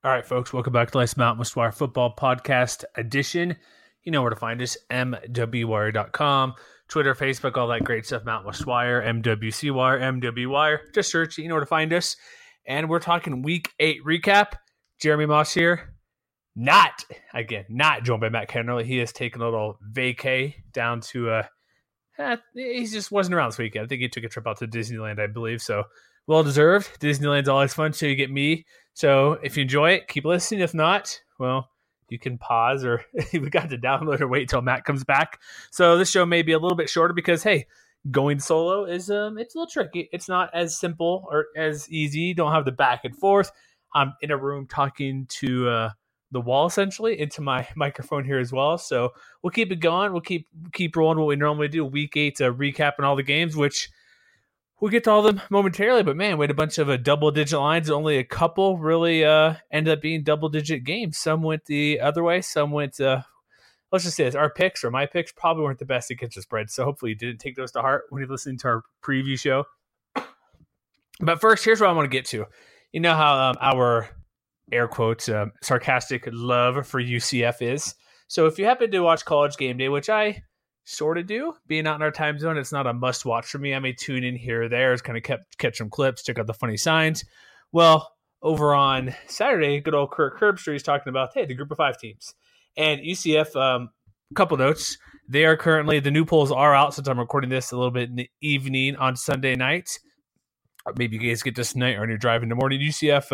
All right, folks, welcome back to Life's Mountain West Wire Football Podcast Edition. You know where to find us, mwwire.com, Twitter, Facebook, all that great stuff, Mountain West Wire, MWC Wire, MW Wire. Just search, you know where to find us. And we're talking Week 8 recap. Jeremy Moss here. Not joined by Matt Kennerly. He has taken a little vacay down to, he just wasn't around this weekend. I think he took a trip out to Disneyland, I believe, so well-deserved. Disneyland's always fun, so you get me. So if you enjoy it, keep listening. If not, well, you can pause or we got to download or wait until Matt comes back. So this show may be a little bit shorter because, hey, going solo is it's a little tricky. It's not as simple or as easy. You don't have the back and forth. I'm in a room talking to the wall, essentially, into my microphone here as well. So we'll keep it going. We'll keep rolling what we normally do. Week 8 recap and all the games, which we'll get to all of them momentarily, but man, we had a bunch of double-digit lines. Only a couple really ended up being double-digit games. Some went the other way. Some went, let's just say this, our picks or my picks probably weren't the best against the spread, so hopefully you didn't take those to heart when you're listening to our preview show. But first, here's what I want to get to. You know how our, air quotes, sarcastic love for UCF is. So if you happen to watch College Game Day, which I sort of do, being out in our time zone, it's not a must watch for me. I may tune in here or there, just kind of catch some clips, check out the funny signs. Well, over on Saturday, good old Kirk Herbstreit is talking about, hey, the group of 5 teams. And UCF, a couple notes, they are currently, the new polls are out since I'm recording this a little bit in the evening on Sunday night. Maybe you guys get this tonight or on your drive in the morning. UCF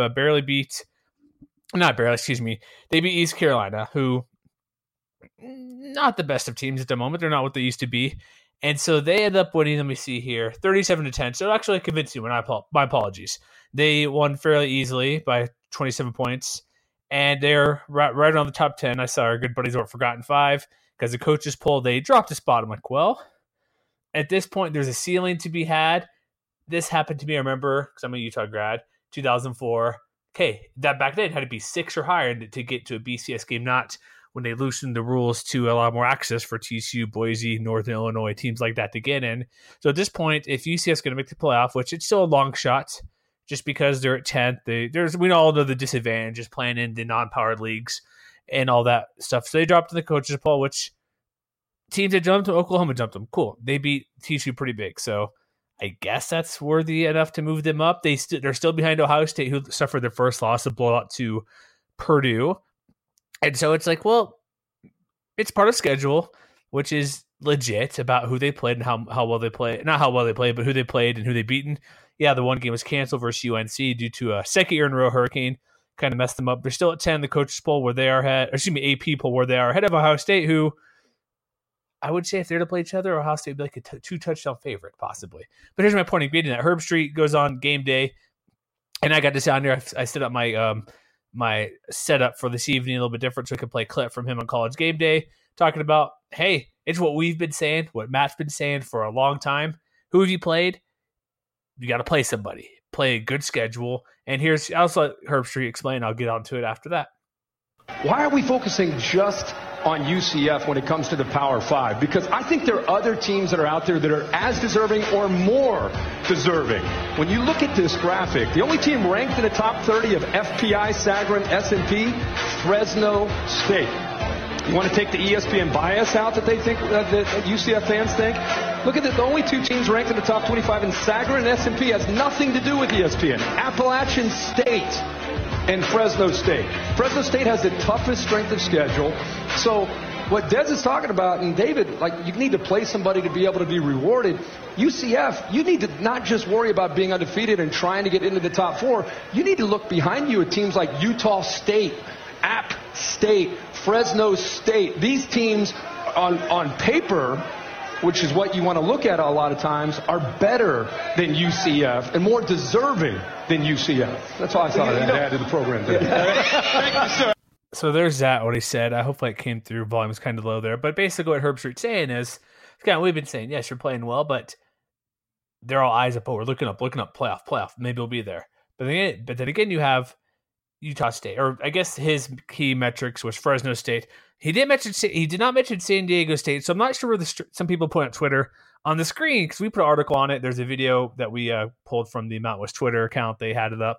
they beat East Carolina, who not the best of teams at the moment. They're not what they used to be. And so they end up winning, let me see here, 37-10. So actually a convincing win. My apologies. They won fairly easily by 27 points. And they're right on the top 10. I saw our good buddies over at Forgotten 5 because the coaches poll, they dropped a spot. I'm like, well, at this point, there's a ceiling to be had. This happened to me, I remember, because I'm a Utah grad, 2004. Okay, that back then had to be 6 or higher to get to a BCS game, not when they loosened the rules to allow more access for TCU, Boise, Northern Illinois, teams like that to get in. So at this point, if UCF is going to make the playoff, which it's still a long shot, just because they're at 10th, we all know the disadvantage is playing in the non-powered leagues and all that stuff. So they dropped in the coaches poll, which teams that jumped them, Oklahoma jumped them. Cool. They beat TCU pretty big. So I guess that's worthy enough to move them up. They're still behind Ohio State, who suffered their first loss, a blowout to Purdue. And so it's like, well, it's part of schedule, which is legit about who they played and how well they played. Not how well they played, but who they played and who they beaten. Yeah, the one game was canceled versus UNC due to a second year in a row hurricane. Kind of messed them up. They're still at 10, the coaches poll where they are AP poll where they are ahead of Ohio State, who I would say if they're to play each other, Ohio State would be like a 2-touchdown favorite, possibly. But here's my point of getting that. Herbstreit goes on game day, and I got this down here. I set up my setup for this evening a little bit different so I could play a clip from him on College Game Day talking about, hey, it's what we've been saying, what Matt's been saying for a long time. Who have you played? You got to play somebody. Play a good schedule. And I'll let Herbstreit explain. I'll get onto it after that. Why are we focusing just on UCF when it comes to the Power 5? Because I think there are other teams that are out there that are as deserving or more deserving. When you look at this graphic, the only team ranked in the top 30 of FPI, Sagarin, S&P, Fresno State. You want to take the ESPN bias out that they think that UCF fans think? Look at the only 2 teams ranked in the top 25 in Sagarin and S&P has nothing to do with ESPN. Appalachian State and Fresno State. Fresno State has the toughest strength of schedule. So what Dez is talking about, and David, like, you need to play somebody to be able to be rewarded. UCF, you need to not just worry about being undefeated and trying to get into the top 4. You need to look behind you at teams like Utah State, App State, Fresno State. These teams on paper, which is what you want to look at a lot of times, are better than UCF and more deserving than UCF. That's all I thought I'd add to the program today. Thank you, sir. So there's that, what he said. I hope it came through. Volume was kind of low there. But basically what Herbstreit's saying is, we've been saying, yes, you're playing well, but they're all eyes up. Oh, we're looking up, playoff. Maybe we'll be there. But then again, you have Utah State, or I guess his key metrics was Fresno State. He did not mention San Diego State, so I'm not sure where some people put on Twitter on the screen, because we put an article on it. There's a video that we pulled from the Mountain West Twitter account. They had it up.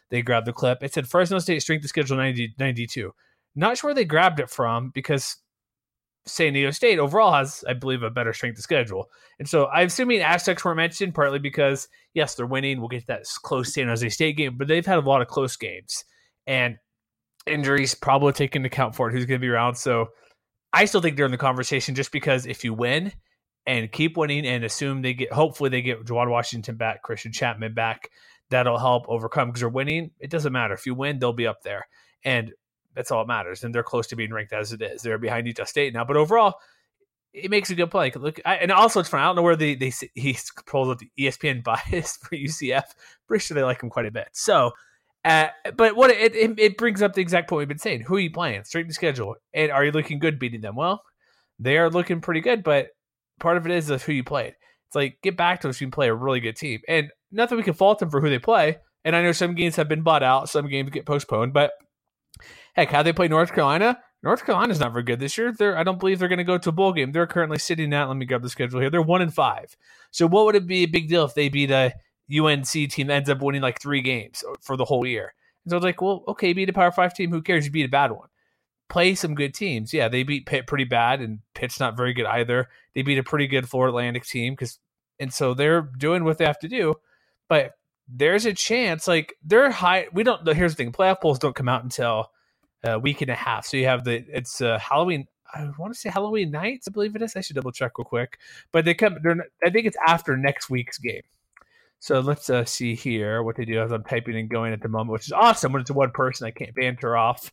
they grabbed the clip. It said Fresno State strength of schedule 92. Not sure where they grabbed it from because San Diego State overall has, I believe, a better strength of schedule. And so I'm assuming Aztecs weren't mentioned partly because, yes, they're winning. We'll get to that close San Jose State game, but they've had a lot of close games. And injuries probably taken into account for it, who's going to be around. So I still think they're in the conversation just because if you win and keep winning and assume hopefully they get Juwan Washington back, Christian Chapman back, that'll help overcome because they're winning. It doesn't matter. If you win, they'll be up there. And that's all that matters. And they're close to being ranked as it is. They're behind Utah State now. But overall, it makes a good play. And also it's fun. I don't know where he pulls up the ESPN bias for UCF. Pretty sure they like him quite a bit. So, but what it brings up the exact point we've been saying. Who are you playing? Straighten the schedule. And are you looking good beating them? Well, they are looking pretty good, but part of it is who you played. It's like, get back to us. You can play a really good team. And nothing we can fault them for who they play. And I know some games have been bought out. Some games get postponed. But heck, how they play North Carolina? North Carolina's not very good this year. I don't believe they're going to go to a bowl game. They're currently sitting at, let me grab the schedule here. They're 1-5. So what would it be a big deal if they beat a UNC team that ends up winning like 3 games for the whole year? And so it's like, well, okay, beat a Power 5 team. Who cares? You beat a bad one. Play some good teams. Yeah, they beat Pitt pretty bad, and Pitt's not very good either. They beat a pretty good Florida Atlantic team, and so they're doing what they have to do. But there's a chance, like they're high. Here's the thing: playoff polls don't come out until a week and a half. So you have it's Halloween. I want to say Halloween nights, I believe it is. I should double check real quick. But I think it's after next week's game. So let's see here what they do as I'm typing and going at the moment, which is awesome when it's one person. I can't banter off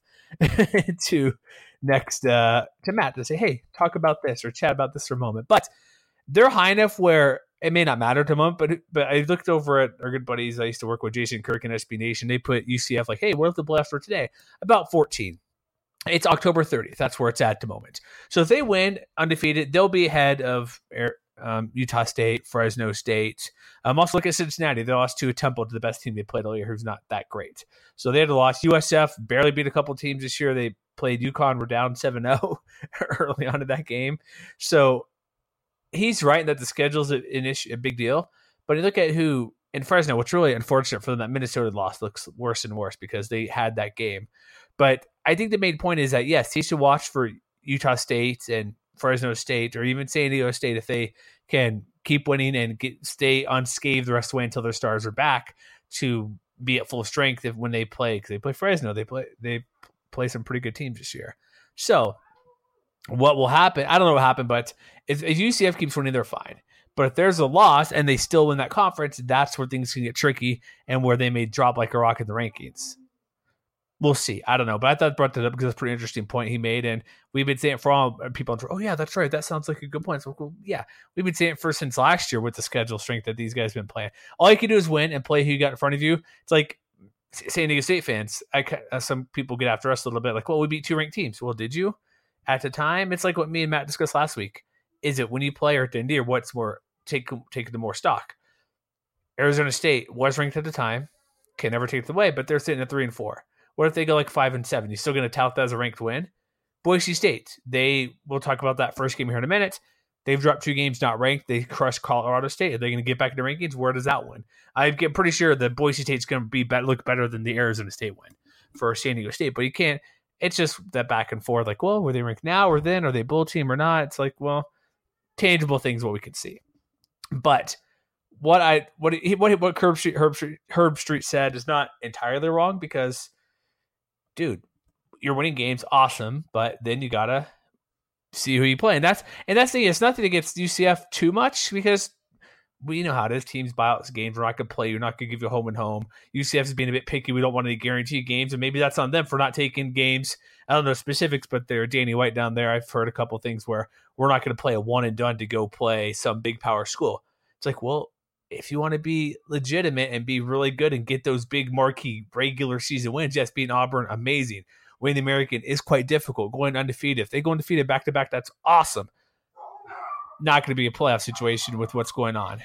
to next to Matt to say, hey, talk about this or chat about this for a moment. But they're high enough where it may not matter to them. But I looked over at our good buddies. I used to work with Jason Kirk and SB Nation. They put UCF like, hey, what if the blast for today? About 14. It's October 30th. That's where it's at the moment. So if they win undefeated, they'll be ahead of Utah State, Fresno State. Also look at Cincinnati. They lost to a Temple, to the best team they played all year, who's not that great. So they had a loss. USF barely beat a couple teams this year. They played UConn, were down 7-0 early on in that game. So he's right that the schedule's a big deal. But you look at who in Fresno, what's really unfortunate for them, that Minnesota loss looks worse and worse because they had that game. But I think the main point is that, yes, he should watch for Utah State and Fresno State or even San Diego State if they can keep winning and stay unscathed the rest of the way until their stars are back to be at full strength when they play. Because they play Fresno, they play some pretty good teams this year. So what will happen? I don't know what happened, but if UCF keeps winning, they're fine. But if there's a loss and they still win that conference, that's where things can get tricky and where they may drop like a rock in the rankings. We'll see. I don't know. But I thought I brought that up because it's a pretty interesting point he made. And we've been saying it for all people. Oh, yeah, that's right. That sounds like a good point. So, well, yeah, we've been saying it since last year with the schedule strength that these guys have been playing. All you can do is win and play who you got in front of you. It's like San Diego State fans. Some people get after us a little bit like, well, we beat 2 ranked teams. Well, did you? At the time, it's like what me and Matt discussed last week. Is it when you play or at the end of the year? What's more, take the more stock? Arizona State was ranked at the time. Can never take it away, but they're sitting at 3-4. What if they go like 5-7? You still going to tout that as a ranked win? Boise State, we'll talk about that first game here in a minute. They've dropped 2 games not ranked. They crushed Colorado State. Are they going to get back into rankings? Where does that win? I get pretty sure that Boise State's going to look better than the Arizona State win for San Diego State, but you can't. It's just that back and forth. Like, well, were they ranked now or then? Are they bull team or not? It's like, well, tangible things what we can see. But what Herb Street said is not entirely wrong because, dude, you're winning games, awesome, but then you gotta see who you play, and that's the thing. It's nothing against UCF too much because we know how it is. Teams buy out games. We're not gonna play. You're not gonna give you home and home. UCF is being a bit picky. We don't want to guarantee games, and maybe that's on them for not taking games. I don't know specifics, but they're Danny White down there. I've heard a couple things where we're not going to play a one and done to go play some big power school. It's like, well, if you want to be legitimate and be really good and get those big marquee regular season wins, yes, beating Auburn, amazing. Winning the American is quite difficult. Going undefeated, if they go undefeated back to back, that's awesome. Not going to be a playoff situation with what's going on.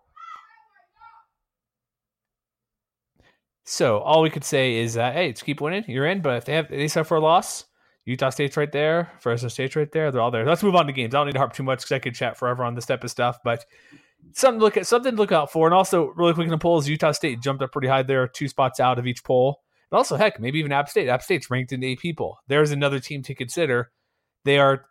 So all we could say is that, hey, just keep winning. You're in, but if they suffer a loss, Utah State's right there, Fresno State's right there. They're all there. Let's move on to games. I don't need to harp too much because I could chat forever on this type of stuff. But something to look out for. And also, really quick in the polls, Utah State jumped up pretty high there, 2 spots out of each poll. And also, heck, maybe even App State. App State's ranked in 8 people. There's another team to consider. They are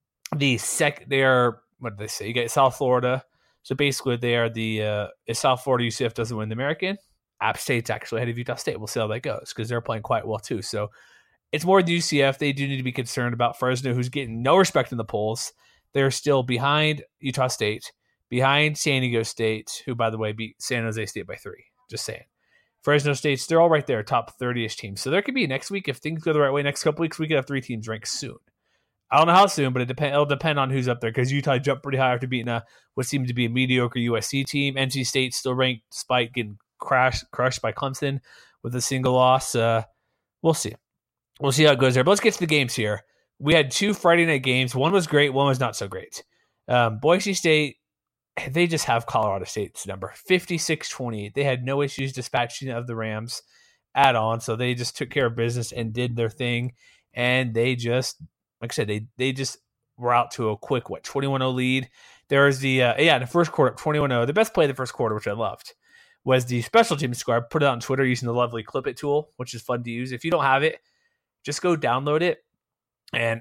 what did they say? You get South Florida. So basically, they are if South Florida UCF doesn't win the American, App State's actually ahead of Utah State. We'll see how that goes because they're playing quite well too. So it's more the UCF. They do need to be concerned about Fresno, who's getting no respect in the polls. They're still behind Utah State, behind San Diego State, who, by the way, beat San Jose State by 3. Just saying. Fresno State's, they're all right there, top 30-ish teams. So there could be next week, if things go the right way, next couple weeks, we could have 3 teams ranked soon. I don't know how soon, but it'll depend on who's up there because Utah jumped pretty high after beating what seemed to be a mediocre USC team. NC State still ranked despite getting crushed by Clemson with a single loss. We'll see. We'll see how it goes there. But let's get to the games here. We had 2 Friday night games. One was great. One was not so great. Boise State, they just have Colorado State's number, 56-28. They had no issues dispatching of the Rams at all. So they just took care of business and did their thing. And they just, like I said, they just were out to a quick, 21-0 lead. There was the first quarter, 21-0. The best play of the first quarter, which I loved, was the special teams score. I put it on Twitter using the lovely Clip It tool, which is fun to use. If you don't have it, just go download it. And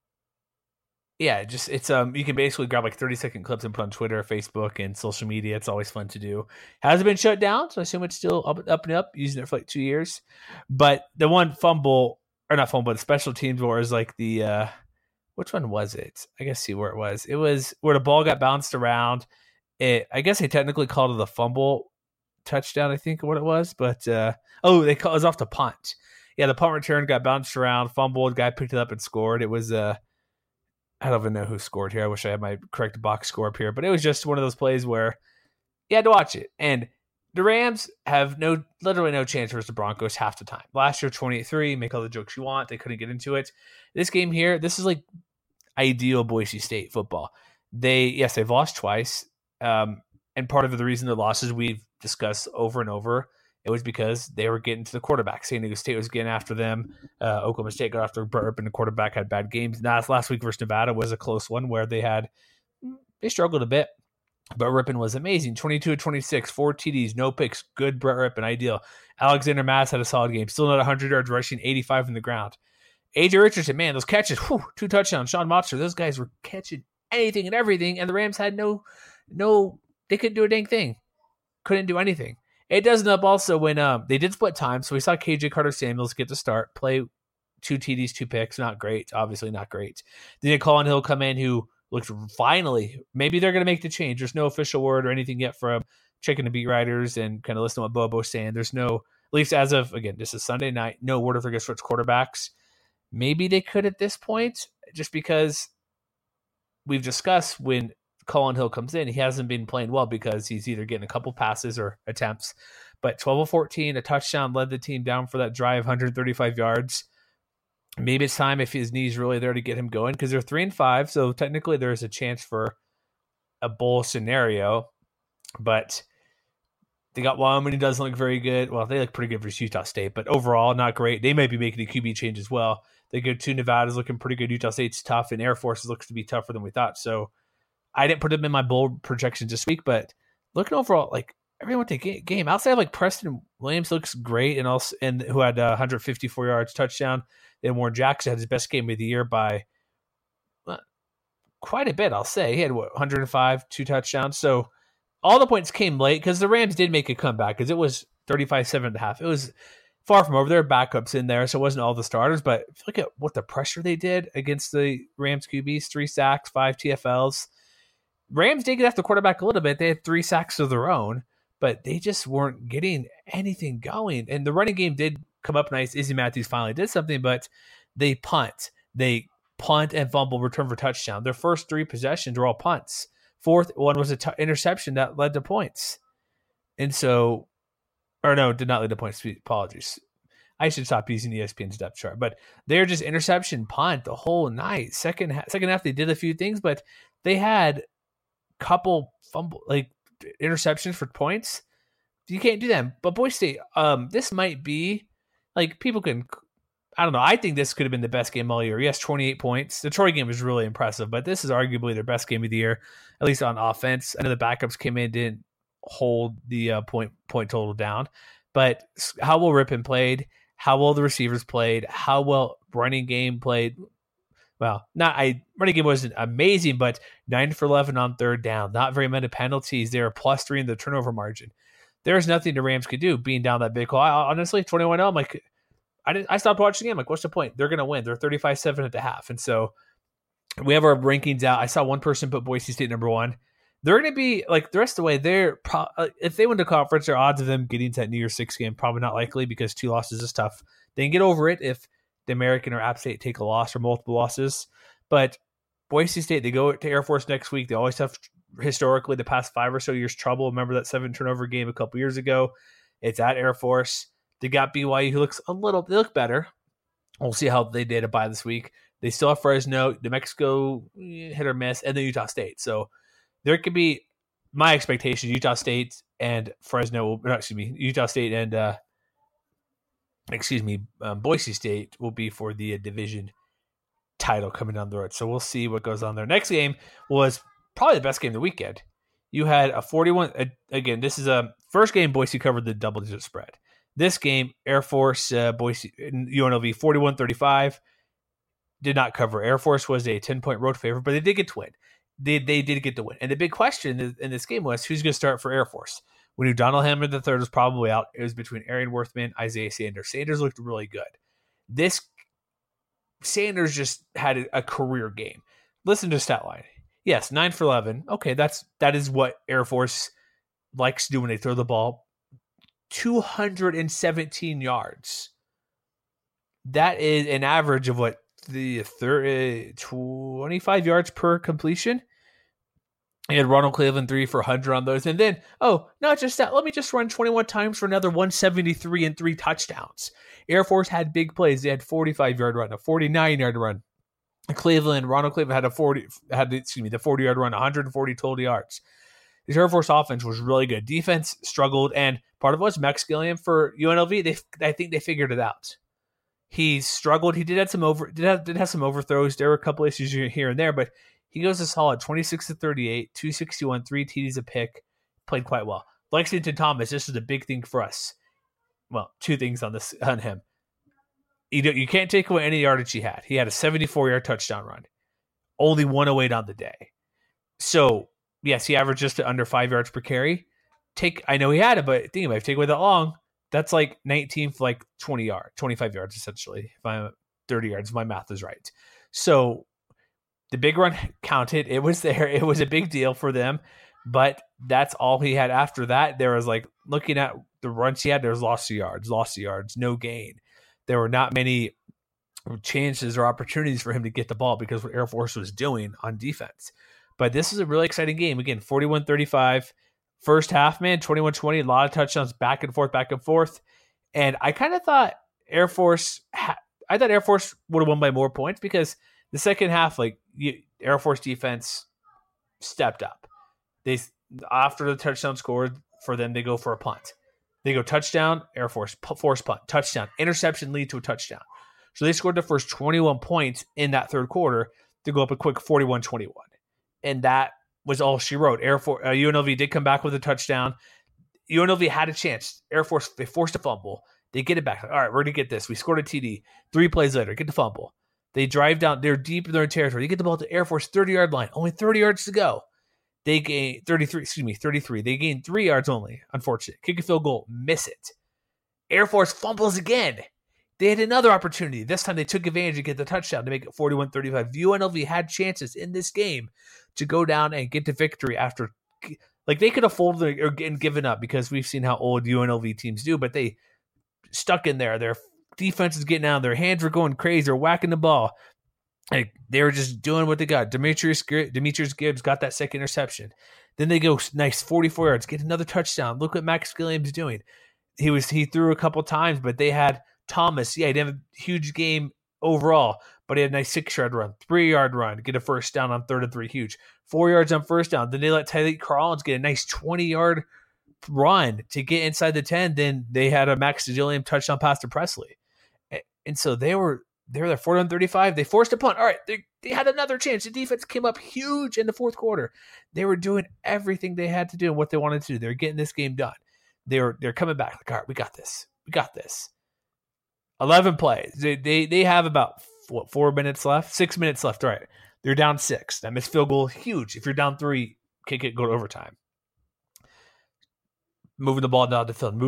yeah, it's you can basically grab 30-second clips and put on Twitter, Facebook, and social media. It's always fun to do. Hasn't been shut down, so I assume it's still up and up. Using it for 2 years, but the one the special teams was which one was it? I guess see where it was. It was where the ball got bounced around. I guess they technically called it a fumble touchdown. I think what it was, but it was off the punt. Yeah, the punt return got bounced around, fumbled, guy picked it up and scored. It was I don't even know who scored here. I wish I had my correct box score up here, but it was just one of those plays where you had to watch it. And the Rams have literally no chance versus the Broncos half the time. Last year, 28-3, make all the jokes you want. They couldn't get into it. This game here, this is ideal Boise State football. They've lost twice. And part of the reason the losses we've discussed over and over, it was because they were getting to the quarterback. San Diego State was getting after them. Oklahoma State got after Burp, and the quarterback had bad games. Last week versus Nevada was a close one where they struggled a bit. But Rippon was amazing. 22-26, 4 TDs, no picks. Good Brett Rippon, ideal. Alexander Mass had a solid game. Still not 100 yards rushing, 85 in the ground. AJ Richardson, man, those catches, 2 touchdowns. Sean Motzer, those guys were catching anything and everything, and the Rams had they couldn't do a dang thing. Couldn't do anything. It doesn't up also when they did split time, so we saw KJ Carter-Samuels get to start, play 2 TDs, 2 picks. Not great. Obviously not great. Then Colin Hill come in, who looked finally, maybe they're going to make the change. There's no official word or anything yet from checking the beat writers and kind of listening to what Bobo's saying. There's no, at least as of, again, this is Sunday night, no word if they're going to switch quarterbacks. Maybe they could at this point, just because we've discussed when Colin Hill comes in, he hasn't been playing well because he's either getting a couple passes or attempts. But 12 of 14, a touchdown, led the team down for that drive, 135 yards. Maybe it's time, if his knee's really there, to get him going, because they're 3-5, so technically there's a chance for a bowl scenario. But they got Wyoming, who doesn't look very good. Well, they look pretty good versus Utah State, but overall not great. They might be making a QB change as well. They go to Nevada's looking pretty good. Utah State's tough, and Air Force looks to be tougher than we thought. So I didn't put them in my bold projections this week, but looking overall, everyone take game. Outside of Preston Williams looks great, and who had 154 yards touchdown. Then Warren Jackson had his best game of the year by quite a bit, I'll say. He had 105, 2 touchdowns. So all the points came late because the Rams did make a comeback because it was 35-7.5. It was far from over. There were backups in there, so it wasn't all the starters. But if you look at what the pressure they did against the Rams QBs, 3 sacks, 5 TFLs. Rams did get after the quarterback a little bit. They had 3 sacks of their own, but they just weren't getting anything going. And the running game did come up nice. Izzy Matthews finally did something, but they punt. They punt and fumble, return for touchdown. Their first 3 possessions were all punts. Fourth one was an interception that led to points. And so, or no, did not lead to points. Apologies. I should stop using ESPN's depth chart. But they're just interception, punt the whole night. Second half, they did a few things, but they had couple fumble interceptions for points. You can't do them. But Boise State, this might be people can I don't know. I think this could have been the best game all year. Yes, 28 points. The Troy game was really impressive, but this is arguably their best game of the year, at least on offense. I know the backups came in, didn't hold the point total down, but how well Ripon played, how well the receivers played, how well running game played. Well, running game wasn't amazing, but 9 for 11 on third down. Not very many penalties. They were +3 in the turnover margin. There's nothing the Rams could do being down that big hole. Honestly, 21-0, I'm like, I stopped watching the game. Like, what's the point? They're going to win. They're 35-7 at the half. And so we have our rankings out. I saw one person put Boise State number 1. They're going to be, like, the rest of the way, if they win the conference, their odds of them getting to that New Year's Six game, probably not likely because 2 losses is tough. They can get over it if the American or App State take a loss or multiple losses. But Boise State, they go to Air Force next week. They always have, historically, the past 5 or so years, trouble. Remember that 7 turnover game a couple years ago? It's at Air Force. They got BYU, who they look better. We'll see how they did it by this week. They still have Fresno, New Mexico, hit or miss, and then Utah State. So there could be, my expectation, Utah State and Utah State and Boise State will be for the division title coming down the road. So we'll see what goes on there. Next game was probably the best game of the weekend. You had a 41. Again, this is a first game Boise covered the double-digit spread. This game, Air Force, Boise, UNLV 41-35 did not cover. Air Force was a 10-point road favorite, but they did get to win. They did get the win. And the big question in this game was who's going to start for Air Force. We knew Donald Hammond III was probably out. It was between Arian Worthman, Isaiah Sanders. Sanders looked really good. Sanders just had a career game. Listen to stat line. Yes, 9 for 11. Okay, that is what Air Force likes to do when they throw the ball. 217 yards. That is an average of what, the 25 yards per completion. He had Ronald Cleveland 3 for 100 on those. And then, not just that, let me just run 21 times for another 173 and 3 touchdowns. Air Force had big plays. They had 45-yard run, a 49-yard run. Ronald Cleveland had the 40-yard run, 140 total yards. The Air Force offense was really good. Defense struggled, and part of it was Max Gilliam for UNLV. I think they figured it out. He struggled. He did have some overthrows. There were a couple issues here and there, but he goes a solid 26-38, 261, 3 TDs a pick. Played quite well. Lexington Thomas, this is a big thing for us. Well, 2 things on him. You can't take away any yardage he had. He had a 74-yard touchdown run. Only 108 on the day. So, yes, he averaged just under 5 yards per carry. I know he had it, but think about it. If you take away that long, that's like 19 for like 25 yards essentially. If I'm 30 yards, my math is right. So the big run counted. It was there. It was a big deal for them, but that's all he had. After that, there was like looking at the runs he had, there was loss of yards, no gain. There were not many chances or opportunities for him to get the ball because what Air Force was doing on defense. But this is a really exciting game. Again, 41-35. First half, man, 21-20, a lot of touchdowns back and forth. And I kind of thought Air Force would have won by more points because the second half, Air Force defense stepped up. After the touchdown scored for them, they go for a punt. They go touchdown, Air Force, force punt, touchdown, interception lead to a touchdown. So they scored the first 21 points in that third quarter to go up a quick 41-21. And that was all she wrote. Air Force, UNLV did come back with a touchdown. UNLV had a chance. Air Force, they forced a fumble. They get it back. All right, we're going to get this. We scored a TD. 3 plays later, get the fumble. They drive down. They're deep in their territory. They get the ball to Air Force 30-yard line. Only 30 yards to go. They gain 33. They gain 3 yards only. Unfortunate. Kick a field goal. Miss it. Air Force fumbles again. They had another opportunity. This time they took advantage to get the touchdown to make it 41-35. UNLV had chances in this game to go down and get the victory after, they could have folded or given up because we've seen how old UNLV teams do, but they stuck in there. Their defense is getting out. Their hands were going crazy. They're whacking the ball. They were just doing what they got. Demetrius Gibbs got that second interception. Then they go nice 44 yards, get another touchdown. Look what Max Gilliam's doing. He threw a couple times, but they had Thomas. Yeah, he didn't have a huge game overall, but he had a nice 6-yard run, 3-yard run, get a first down on 3rd and 3, huge. 4 yards on first down. Then they let Tyreek Collins get a nice 20-yard run to get inside the 10. Then they had a Max Gilliam touchdown pass to Presley. And so they were there 40-35. They forced a punt. All right, they had another chance. The defense came up huge in the fourth quarter. They were doing everything they had to do and what they wanted to do. They're getting this game done. They're coming back. Like, all right, we got this. We got this. 11 plays. They have about 4 minutes left, 6 minutes left. Right. They're down 6. That missed field goal, huge. If you're down 3, kick it, go to overtime. Moving the ball down the field.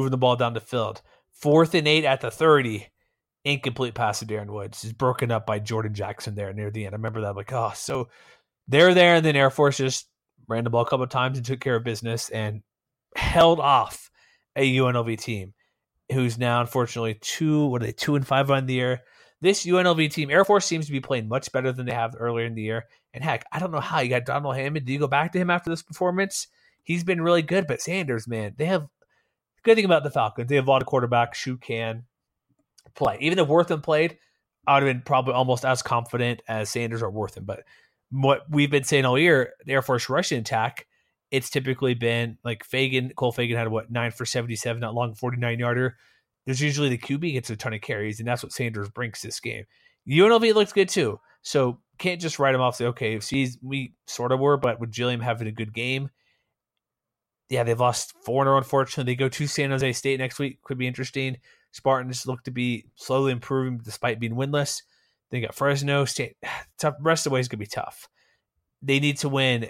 4th and 8 at the 30. Incomplete pass to Darren Woods. Is broken up by Jordan Jackson there near the end. I remember that. Like, oh, so they're there, and then Air Force just ran the ball a couple of times and took care of business and held off a UNLV team who's now, unfortunately, 2-5 on the year. This UNLV team, Air Force, seems to be playing much better than they have earlier in the year. And heck, I don't know how you got Donald Hammond. Do you go back to him after this performance? He's been really good, but Sanders, man, they have – good thing about the Falcons, they have a lot of quarterbacks who can play. Even if Wortham played, I would have been probably almost as confident as Sanders or Wortham. But what we've been saying all year, the Air Force rushing attack, it's typically been like Cole Fagan had 9 for 77, not long 49-yarder. There's usually the QB gets a ton of carries, and that's what Sanders brings this game. UNLV looks good too, so can't just write him off. Say, okay, we sort of were, but with Gilliam having a good game, yeah, they've lost 4 in a row. Unfortunately, they go to San Jose State next week. Could be interesting. Spartans look to be slowly improving despite being winless. They got Fresno State. Tough. The rest of the way is gonna be tough. They need to win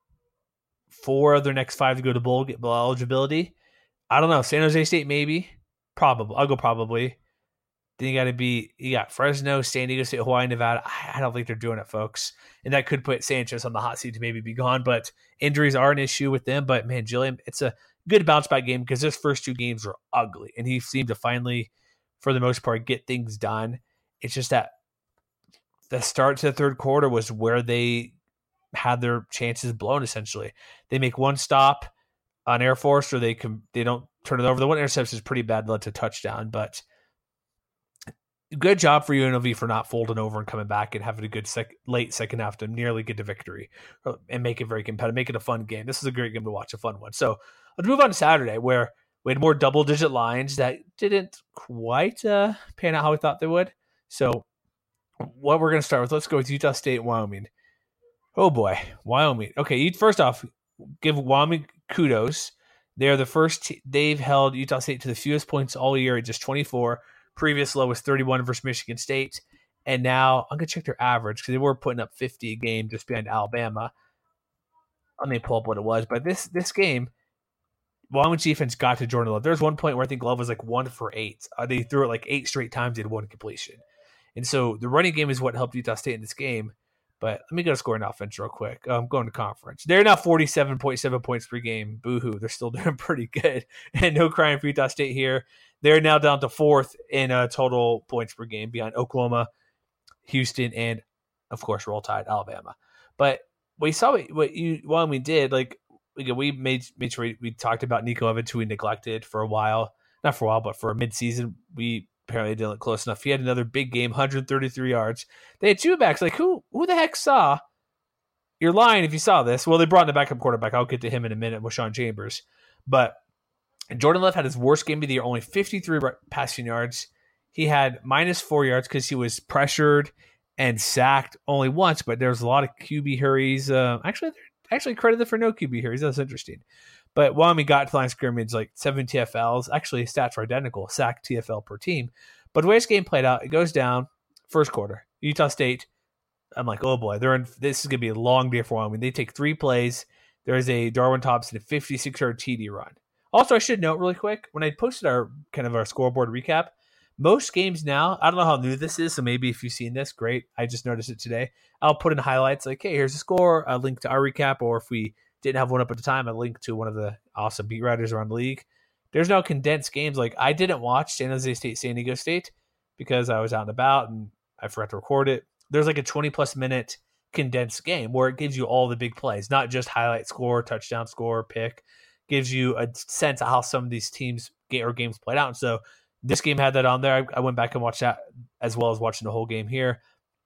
4 of their next 5 to go to bowl, get bowl eligibility. I don't know. San Jose State maybe. Probably. I'll go probably. Then you got Fresno, San Diego State, Hawaii, Nevada. I don't think they're doing it, folks. And that could put Sanchez on the hot seat to maybe be gone. But injuries are an issue with them. But, man, Gilliam, it's a good bounce-back game because his first 2 games were ugly. And he seemed to finally, for the most part, get things done. It's just that the start to the third quarter was where they had their chances blown, essentially. They make one stop on Air Force or they don't turn it over. The one interception is pretty bad, led to a touchdown, but good job for UNLV for not folding over and coming back and having a good late second half to nearly get to victory and make it very competitive, make it a fun game. This is a great game to watch, a fun one. So let's move on to Saturday, where we had more double-digit lines that didn't quite pan out how we thought they would. So what we're going to start with, let's go with Utah State, Wyoming. Oh boy, Wyoming. Okay, first off, give Wyoming kudos. They're the first. They've held Utah State to the fewest points all year at just 24. Previous low was 31 versus Michigan State. And now I'm going to check their average because they were putting up 50 a game just behind Alabama. Let me pull up what it was. But this game, Wyoming's defense got to Jordan Love. There was one point where I think Love was like 1 for 8. They threw it like 8 straight times. They had 1 completion. And so the running game is what helped Utah State in this game. But let me go to scoring offense real quick. I'm going to conference. They're now 47.7 points per game. Boo-hoo. They're still doing pretty good. And no crying for Utah State here. They're now down to 4th in total points per game behind Oklahoma, Houston, and, of course, Roll Tide, Alabama. But we saw what Wyoming did. Like, we made sure we talked about Nico Evans, who we neglected for a while. Not for a while, but for a midseason. We apparently didn't look close enough. He had another big game, 133 yards. They had 2 backs. Like, who the heck saw? You're lying if you saw this. Well, they brought in the backup quarterback. I'll get to him in a minute with Sean Chambers. But Jordan Love had his worst game of the year, only 53 passing yards. He had -4 yards because he was pressured and sacked only once, but there was a lot of QB hurries. Actually credited for no QB hurries. That's interesting. But Wyoming got to line scrimmage like 7 TFLs. Actually, stats were identical, sack TFL per team. But the way this game played out, it goes down first quarter. Utah State, I'm like, oh boy, this is going to be a long day for Wyoming. They take 3 plays. There is a Darwin Thompson, a 56-yard TD run. Also, I should note really quick, when I posted our scoreboard recap, most games now, I don't know how new this is, so maybe if you've seen this, great. I just noticed it today. I'll put in highlights like, hey, here's the score, a link to our recap, or if we didn't have one up at the time, a link to one of the awesome beat writers around the league. There's no condensed games. Like, I didn't watch San Jose State, San Diego State because I was out and about and I forgot to record it. There's like a 20-plus minute condensed game where it gives you all the big plays, not just highlight score, touchdown score, pick. Gives you a sense of how some of these teams or games played out. And so this game had that on there. I went back and watched that as well as watching the whole game here.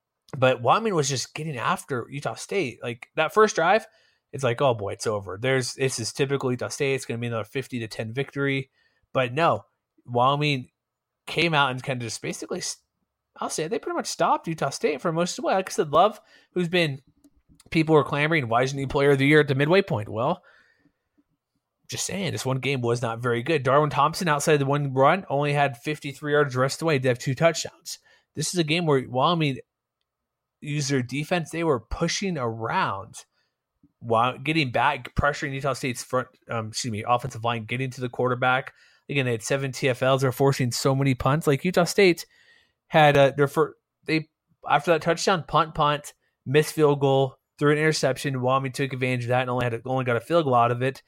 But Wyoming was just getting after Utah State. Like that first drive, it's like, oh boy, it's over. This is typical Utah State. It's going to be another 50-10 victory. But no, Wyoming came out and kind of just basically I'll say they pretty much stopped Utah State for most of the way. Like I said, Love, who's been, people were clamoring, why isn't he player of the year at the midway point? Well, just saying, this one game was not very good. Darwin Thompson, outside the one run, only had 53 yards the rest of the way. They have 2 touchdowns. This is a game where Wyoming used their defense. They were pushing around while getting back, pressuring Utah State's offensive line, getting to the quarterback. Again, they had 7 TFLs. They're forcing so many punts. Like Utah State had after that touchdown, punt, missed field goal, threw an interception. Wyoming took advantage of that and only got a field goal out of it.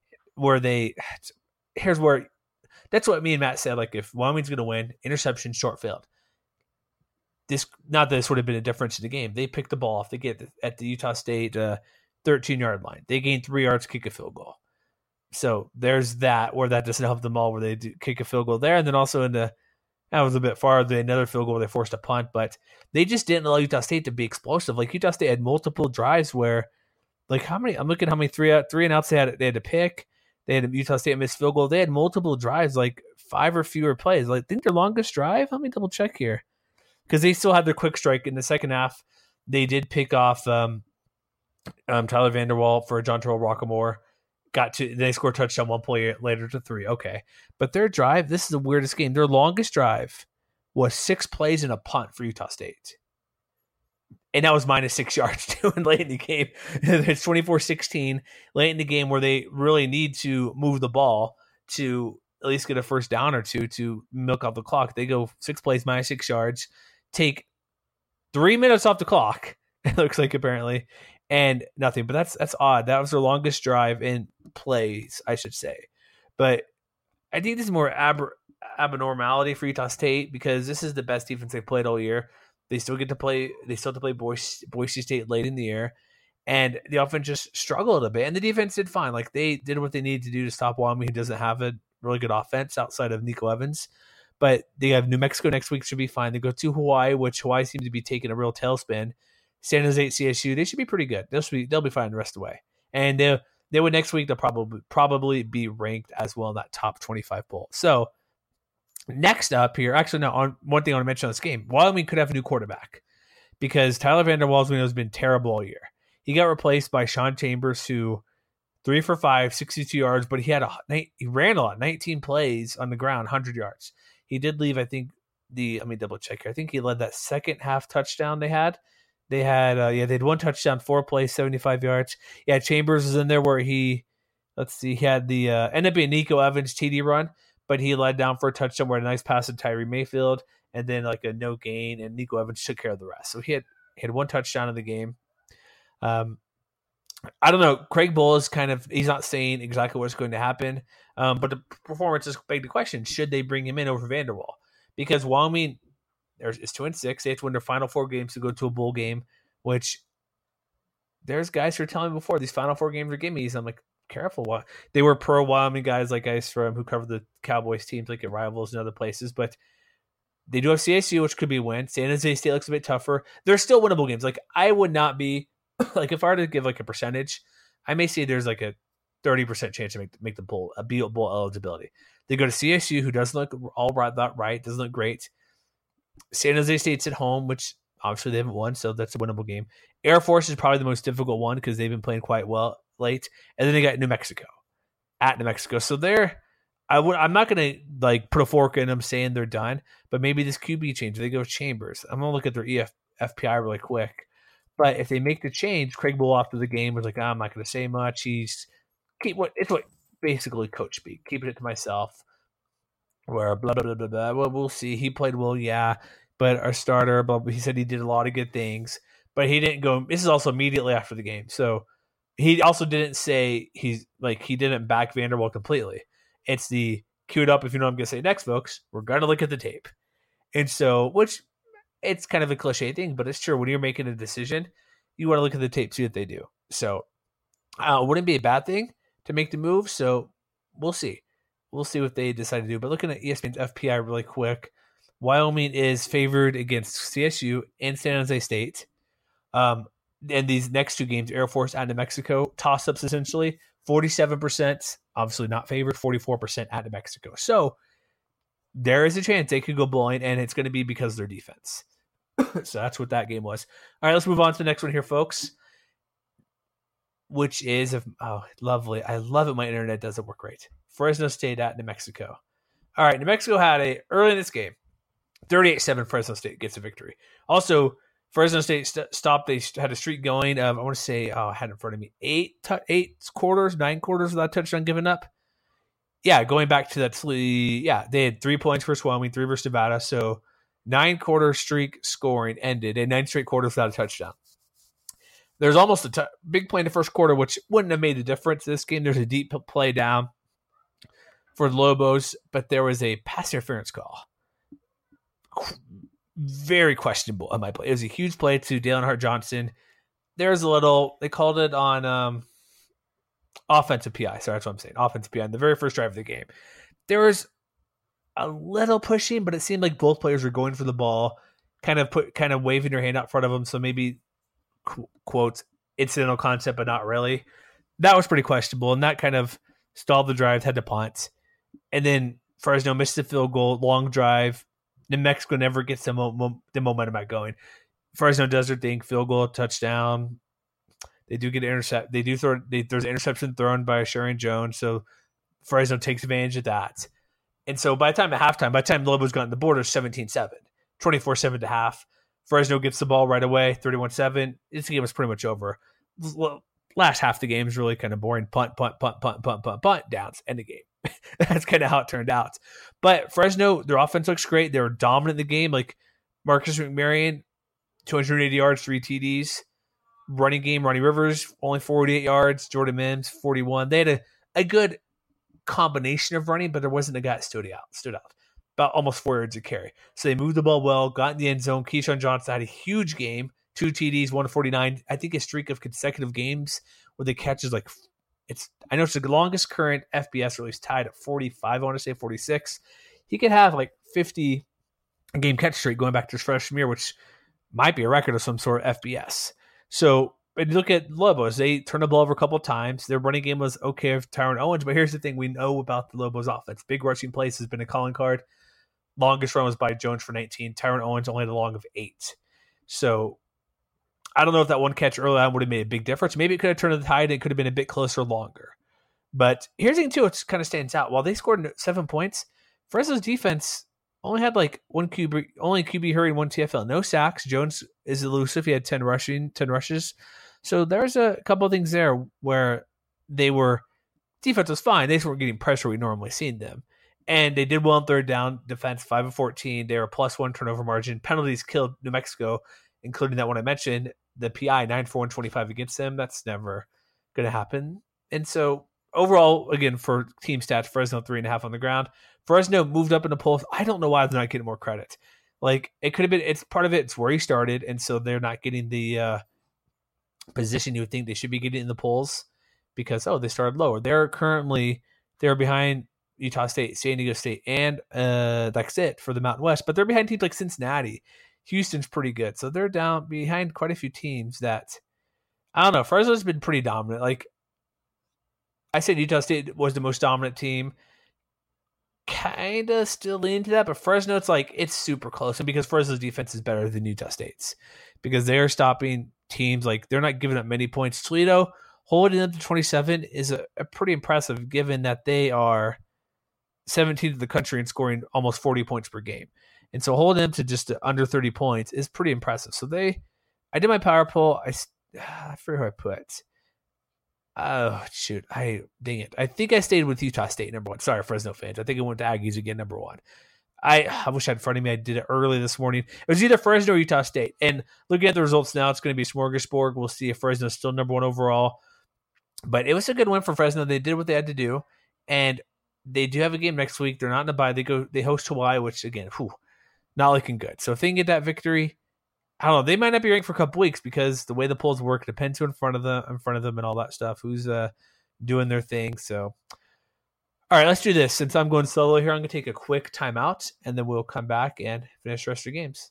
That's what me and Matt said. Like, if Wyoming's going to win, interception, short field. Not that this would have been a difference in the game. They picked the ball off. They get at the Utah State 13-yard line. They gain 3 yards, kick a field goal. So there's that, where that doesn't help them all, where they do kick a field goal there. And then also that was a bit farther, another field goal where they forced a punt. But they just didn't allow Utah State to be explosive. Like, Utah State had multiple drives where, like, I'm looking at how many three and outs they had to pick. They had Utah State miss field goal. They had multiple drives, like 5 or fewer plays. Like, I think their longest drive, let me double check here, because they still had their quick strike in the second half. They did pick off Tyler Vanderwall for John Terrell Rockamore. They scored a touchdown 1 play later to 3. Okay. But their drive, this is the weirdest game. Their longest drive was 6 plays and a punt for Utah State. And that was minus 6 yards too, and late in the game. It's 24-16 late in the game, where they really need to move the ball to at least get a first down or two to milk out the clock. They go 6 plays, minus 6 yards, take 3 minutes off the clock, it looks like, apparently, and nothing. But that's odd. That was their longest drive in plays, I should say. But I think this is more abnormality for Utah State, because this is the best defense they've played all year. They still have to play Boise State late in the year, and the offense just struggled a bit. And the defense did fine. Like, they did what they needed to do to stop Wyoming, who doesn't have a really good offense outside of Nico Evans. But they have New Mexico next week, should be fine. They go to Hawaii, which Hawaii seems to be taking a real tailspin. San Jose, CSU, they should be pretty good. They'll be fine the rest of the way. And they would next week. They'll probably be ranked as well in that top 25 poll. So next up here, actually, no, on one thing I want to mention on this game, Wyoming could have a new quarterback, because Tyler Vanderwall has been terrible all year. He got replaced by Sean Chambers, who 3 for 5, 62 yards, but he ran a lot, 19 plays on the ground, 100 yards. He did leave, I think, let me double check here. I think he led that second half touchdown they had. They had 1 touchdown, 4 plays, 75 yards. Yeah, Chambers was in there where he had the ended up being Nico Evans TD run, but he led down for a touchdown where a nice pass to Tyree Mayfield, and then like a no gain, and Nico Evans took care of the rest. So he had 1 touchdown in the game. I don't know. Craig Bull is he's not saying exactly what's going to happen, but the performance is begged the question: should they bring him in over Vanderwall? Because Wyoming is 2-6. They have to win their final 4 games to go to a bowl game, which there's guys who are telling me before these final 4 games are gimmies. I'm like, careful. They were pro Wyoming guys, like guys from who cover the Cowboys teams, like at Rivals and other places, but they do have CSU, which could be a win. San Jose State looks a bit tougher. They're still winnable games. Like, I would not be like, if I were to give like a percentage, I may say there's like a 30% chance to make the bowl, a bowl eligibility. They go to CSU, who doesn't look all right, doesn't look great. San Jose State's at home, which obviously they haven't won, so that's a winnable game. Air Force is probably the most difficult one because they've been playing quite well late, and then they got New Mexico at New Mexico. So I'm not going to like put a fork in them saying they're done, but maybe this QB change, they go with Chambers. I'm going to look at their FPI really quick. But if they make the change, Craig Bull after the game was like, I'm not going to say much. It's what basically coach speak, keeping it to myself. Where blah blah blah blah blah. Well, we'll see. He played well, yeah, but our starter, but he said he did a lot of good things, but he didn't go. This is also immediately after the game, so he also didn't say he didn't back Vanderwall completely. It's the queued up. If you know what I'm going to say next, folks, we're going to look at the tape, and so which it's kind of a cliche thing, but it's true. When you're making a decision, you want to look at the tape, see what they do. So wouldn't be a bad thing to make the move. So we'll see. We'll see what they decide to do. But looking at ESPN's FPI really quick, Wyoming is favored against CSU and San Jose State. And these next 2 games, Air Force at New Mexico, toss-ups essentially. 47%, obviously not favored, 44% at New Mexico. So there is a chance they could go bowling, and it's going to be because of their defense. So that's what that game was. All right, let's move on to the next one here, folks, which is, lovely. I love it. My internet doesn't work great. Fresno State at New Mexico. All right, New Mexico had early in this game, 38-7 Fresno State gets a victory. Also, Fresno State stopped. They had a streak going of, I want to say, I had it in front of me, 9 quarters without touchdown given up. Yeah, going back to that, they had 3 points versus Wyoming, 3 versus Nevada. So 9-quarter streak scoring ended, and 9 straight quarters without a touchdown. There's almost a big play in the first quarter, which wouldn't have made a difference in this game. There's a deep play down for the Lobos, but there was a pass interference call. Very questionable on my play. It was a huge play to Dalen Hart-Johnson. There's a little, they called it on offensive PI. Sorry, that's what I'm saying. Offensive PI in the very first drive of the game. There was a little pushing, but it seemed like both players were going for the ball, kind of waving their hand out in front of them. So maybe, quotes, incidental concept, but not really. That was pretty questionable, and that kind of stalled the drive, had to punt. And then Fresno missed the field goal, long drive. New Mexico never gets the momentum back going. Fresno does their thing, field goal, touchdown. They do get an intercept. There's an interception thrown by Sharon Jones, so Fresno takes advantage of that. And so by the time the Lobos got on the board, it was 17-7, 24-7 to half. Fresno gets the ball right away, 31-7. This game was pretty much over. Last half of the game is really kind of boring. Punt, downs, end the game. That's kind of how it turned out. But Fresno, their offense looks great. They were dominant in the game. Like Marcus McMaryion, 280 yards, 3 TDs. Running game, Ronnie Rivers, only 48 yards. Jordan Mims, 41. They had a good combination of running, but there wasn't a guy that stood out. About almost 4 yards a carry. So they moved the ball well, got in the end zone. Keyshawn Johnson had a huge game, 2 TDs, 149. I think a streak of consecutive games where the catch is I know it's the longest current FBS release, tied at 45, I want to say 46. He could have like 50 game catch streak going back to his freshman year, which might be a record of some sort of FBS. So, but you look at Lobos, they turned the ball over a couple of times. Their running game was okay with Tyrone Owens, but here's the thing we know about the Lobos offense. Big rushing plays has been a calling card. Longest run was by Jones for 19. Tyrone Owens only had a long of 8. So, I don't know if that one catch early on would have made a big difference. Maybe it could have turned the tide. It could have been a bit closer longer. But here's the thing, too, it kind of stands out. While they scored 7 points, Fresno's defense only had like one QB hurry and 1 TFL. No sacks. Jones is elusive. He had 10 rushes. So there's a couple of things there where defense was fine. They just weren't getting pressure we normally seen them. And they did well on third down. Defense 5 of 14. They were +1 turnover margin. Penalties killed New Mexico, including that one I mentioned. The PI 9 for 125 against them. That's never going to happen. And so overall, again, for team stats, Fresno 3.5 on the ground. Fresno moved up in the polls. I don't know why they're not getting more credit. Like it could have been. It's part of it. It's where he started, and so they're not getting the position you would think they should be getting in the polls because they started lower. They're behind Utah State, San Diego State, and that's it for the Mountain West. But they're behind teams like Cincinnati. Houston's pretty good. So they're down behind quite a few teams that, I don't know, Fresno's been pretty dominant. Like, I said Utah State was the most dominant team. Kind of still lean to that, but Fresno, it's super close. And because Fresno's defense is better than Utah State's. Because they're stopping teams, they're not giving up many points. Toledo holding them to 27 is a pretty impressive given that they are 17th in the country and scoring almost 40 points per game. And so holding them to just under 30 points is pretty impressive. So I did my power poll. I forget who I put. Oh, shoot. Dang it. I think I stayed with Utah State, number 1. Sorry, Fresno fans. I think I went to Aggies again, number 1. I wish I had in front of me. I did it early this morning. It was either Fresno or Utah State. And looking at the results now, it's going to be smorgasbord. We'll see if Fresno is still number 1 overall. But it was a good win for Fresno. They did what they had to do. And they do have a game next week. They're not in a bye. They host Hawaii, which, again, not looking good. So if they can get that victory, I don't know. They might not be ranked for a couple weeks because the way the polls work depends who in front of them and all that stuff. Who's doing their thing. So, all right, let's do this. Since I'm going solo here, I'm going to take a quick timeout, and then we'll come back and finish the rest of the games.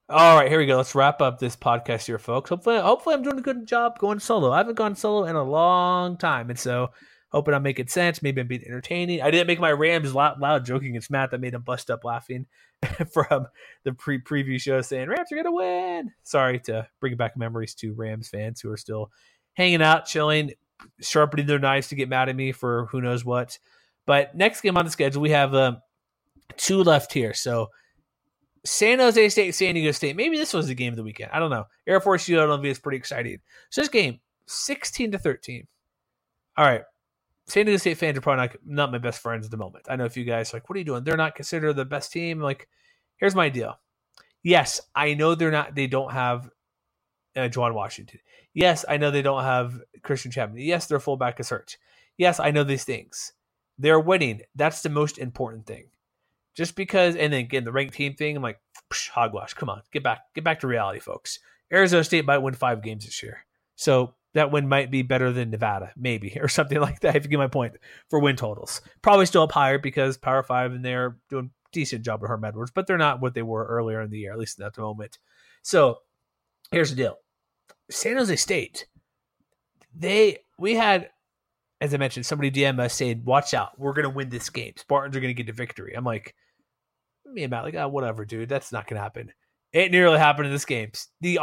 All right, here we go. Let's wrap up this podcast here, folks. Hopefully I'm doing a good job going solo. I haven't gone solo in a long time, and so hoping I'm making sense. Maybe I'm being entertaining. I didn't make my Rams loud joking against Matt that made him bust up laughing from the preview show saying Rams are going to win. Sorry to bring back memories to Rams fans who are still hanging out, chilling, sharpening their knives to get mad at me for who knows what. But next game on the schedule, we have 2 left here. So San Jose State, San Diego State. Maybe this was the game of the weekend. I don't know. Air Force UNLV is pretty exciting. So this game, 16-13. All right. San Diego State fans are probably not my best friends at the moment. I know a few guys are like, what are you doing? They're not considered the best team. Like, here's my deal. Yes, I know they don't have Juwan Washington. Yes, I know they don't have Christian Chapman. Yes, their fullback is hurt. Yes, I know these things. They're winning. That's the most important thing. Just because, and then again, the ranked team thing, I'm like, hogwash. Come on, get back to reality, folks. Arizona State might win 5 games this year. So that win might be better than Nevada, maybe, or something like that, if you get my point, for win totals. Probably still up higher because Power 5 and they're doing a decent job with Herm Edwards, but they're not what they were earlier in the year, at least at the moment. So here's the deal. San Jose State, we had, as I mentioned, somebody DM us saying, watch out, we're going to win this game. Spartans are going to get the victory. I'm like, me and Matt, like, oh, whatever, dude, that's not going to happen. It nearly happened in this game. The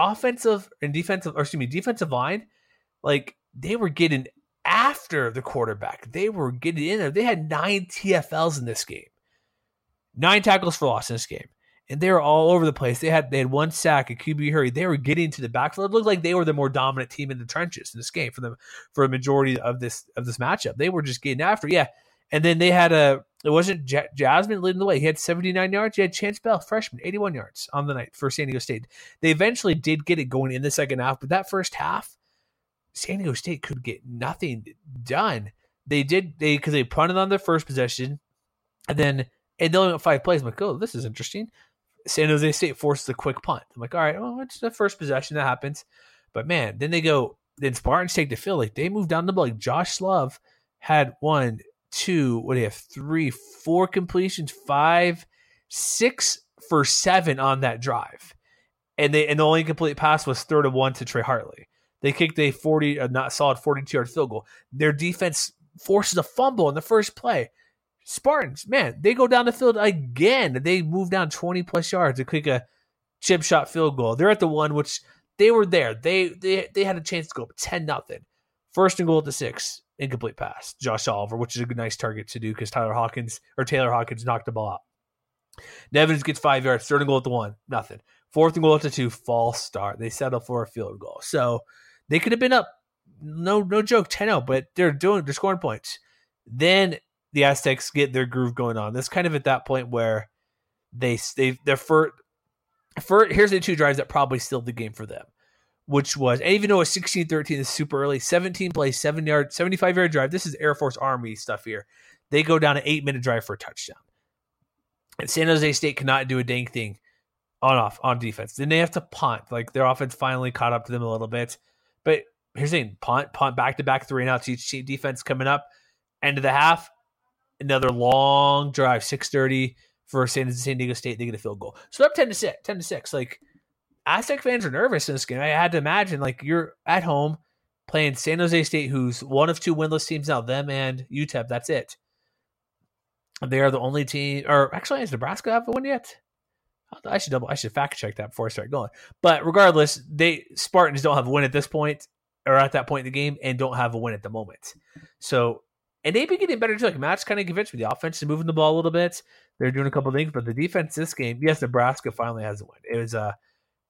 defensive line, like, they were getting after the quarterback. They were getting in there. They had 9 TFLs in this game. 9 tackles for loss in this game. And they were all over the place. They had 1 sack, a QB hurry. They were getting to the backfield. It looked like they were the more dominant team in the trenches in this game for a majority of this matchup. They were just getting after, yeah. And then they had it wasn't Jasmine leading the way. He had 79 yards. You had Chance Bell, freshman, 81 yards on the night for San Diego State. They eventually did get it going in the second half, but that first half, San Diego State could get nothing done. Because they punted on their first possession, and they only went 5 plays. I'm like, oh, this is interesting. San Jose State forces a quick punt. I'm like, all right, well, it's the first possession that happens. But man, then Spartans take the field. Like, they moved down the ball. Like, Josh Love had 1, 2, what do you have? 3, 4 completions, 5, 6 for 7 on that drive. And the only complete pass was 3rd and 1 to Trey Hartley. They kicked a not solid 42-yard field goal. Their defense forces a fumble in the first play. Spartans, man, they go down the field again. They move down 20-plus yards to kick a chip shot field goal. They're at the 1, which they were there. They had a chance to go up 10-0. 1st and goal at the 6. Incomplete pass. Josh Oliver, which is a good, nice target to do because Taylor Hawkins knocked the ball out. Nevins gets 5 yards. 3rd and goal at the 1. Nothing. 4th and goal at the 2. False start. They settle for a field goal. So they could have been up, no joke, 10-0, but they're scoring points. Then the Aztecs get their groove going on. That's kind of at that point where here's the 2 drives that probably sealed the game for them, which was, and even though it's 16-13 is super early, 17 plays, 75-yard drive. This is Air Force Army stuff here. They go down an 8-minute drive for a touchdown. And San Jose State cannot do a dang thing on defense. Then they have to punt. Like, their offense finally caught up to them a little bit. But here's the thing, punt back-to-back 3-and-outs. Each defense coming up. End of the half, another long drive, 6:30 for San Diego State. They get a field goal. So they're up 10-6. Like, Aztec fans are nervous in this game. I had to imagine, like, you're at home playing San Jose State, who's one of 2 winless teams now, them and UTEP. That's it. They are the only team, or actually, does Nebraska have a win yet? I should fact check that before I start going. But regardless, Spartans don't have a win at this point, or at that point in the game, and don't have a win at the moment. So, and they've been getting better too. Like, Matt's kind of convinced me. The offense is moving the ball a little bit. They're doing a couple of things, but the defense this game, yes, Nebraska finally has a win. It was a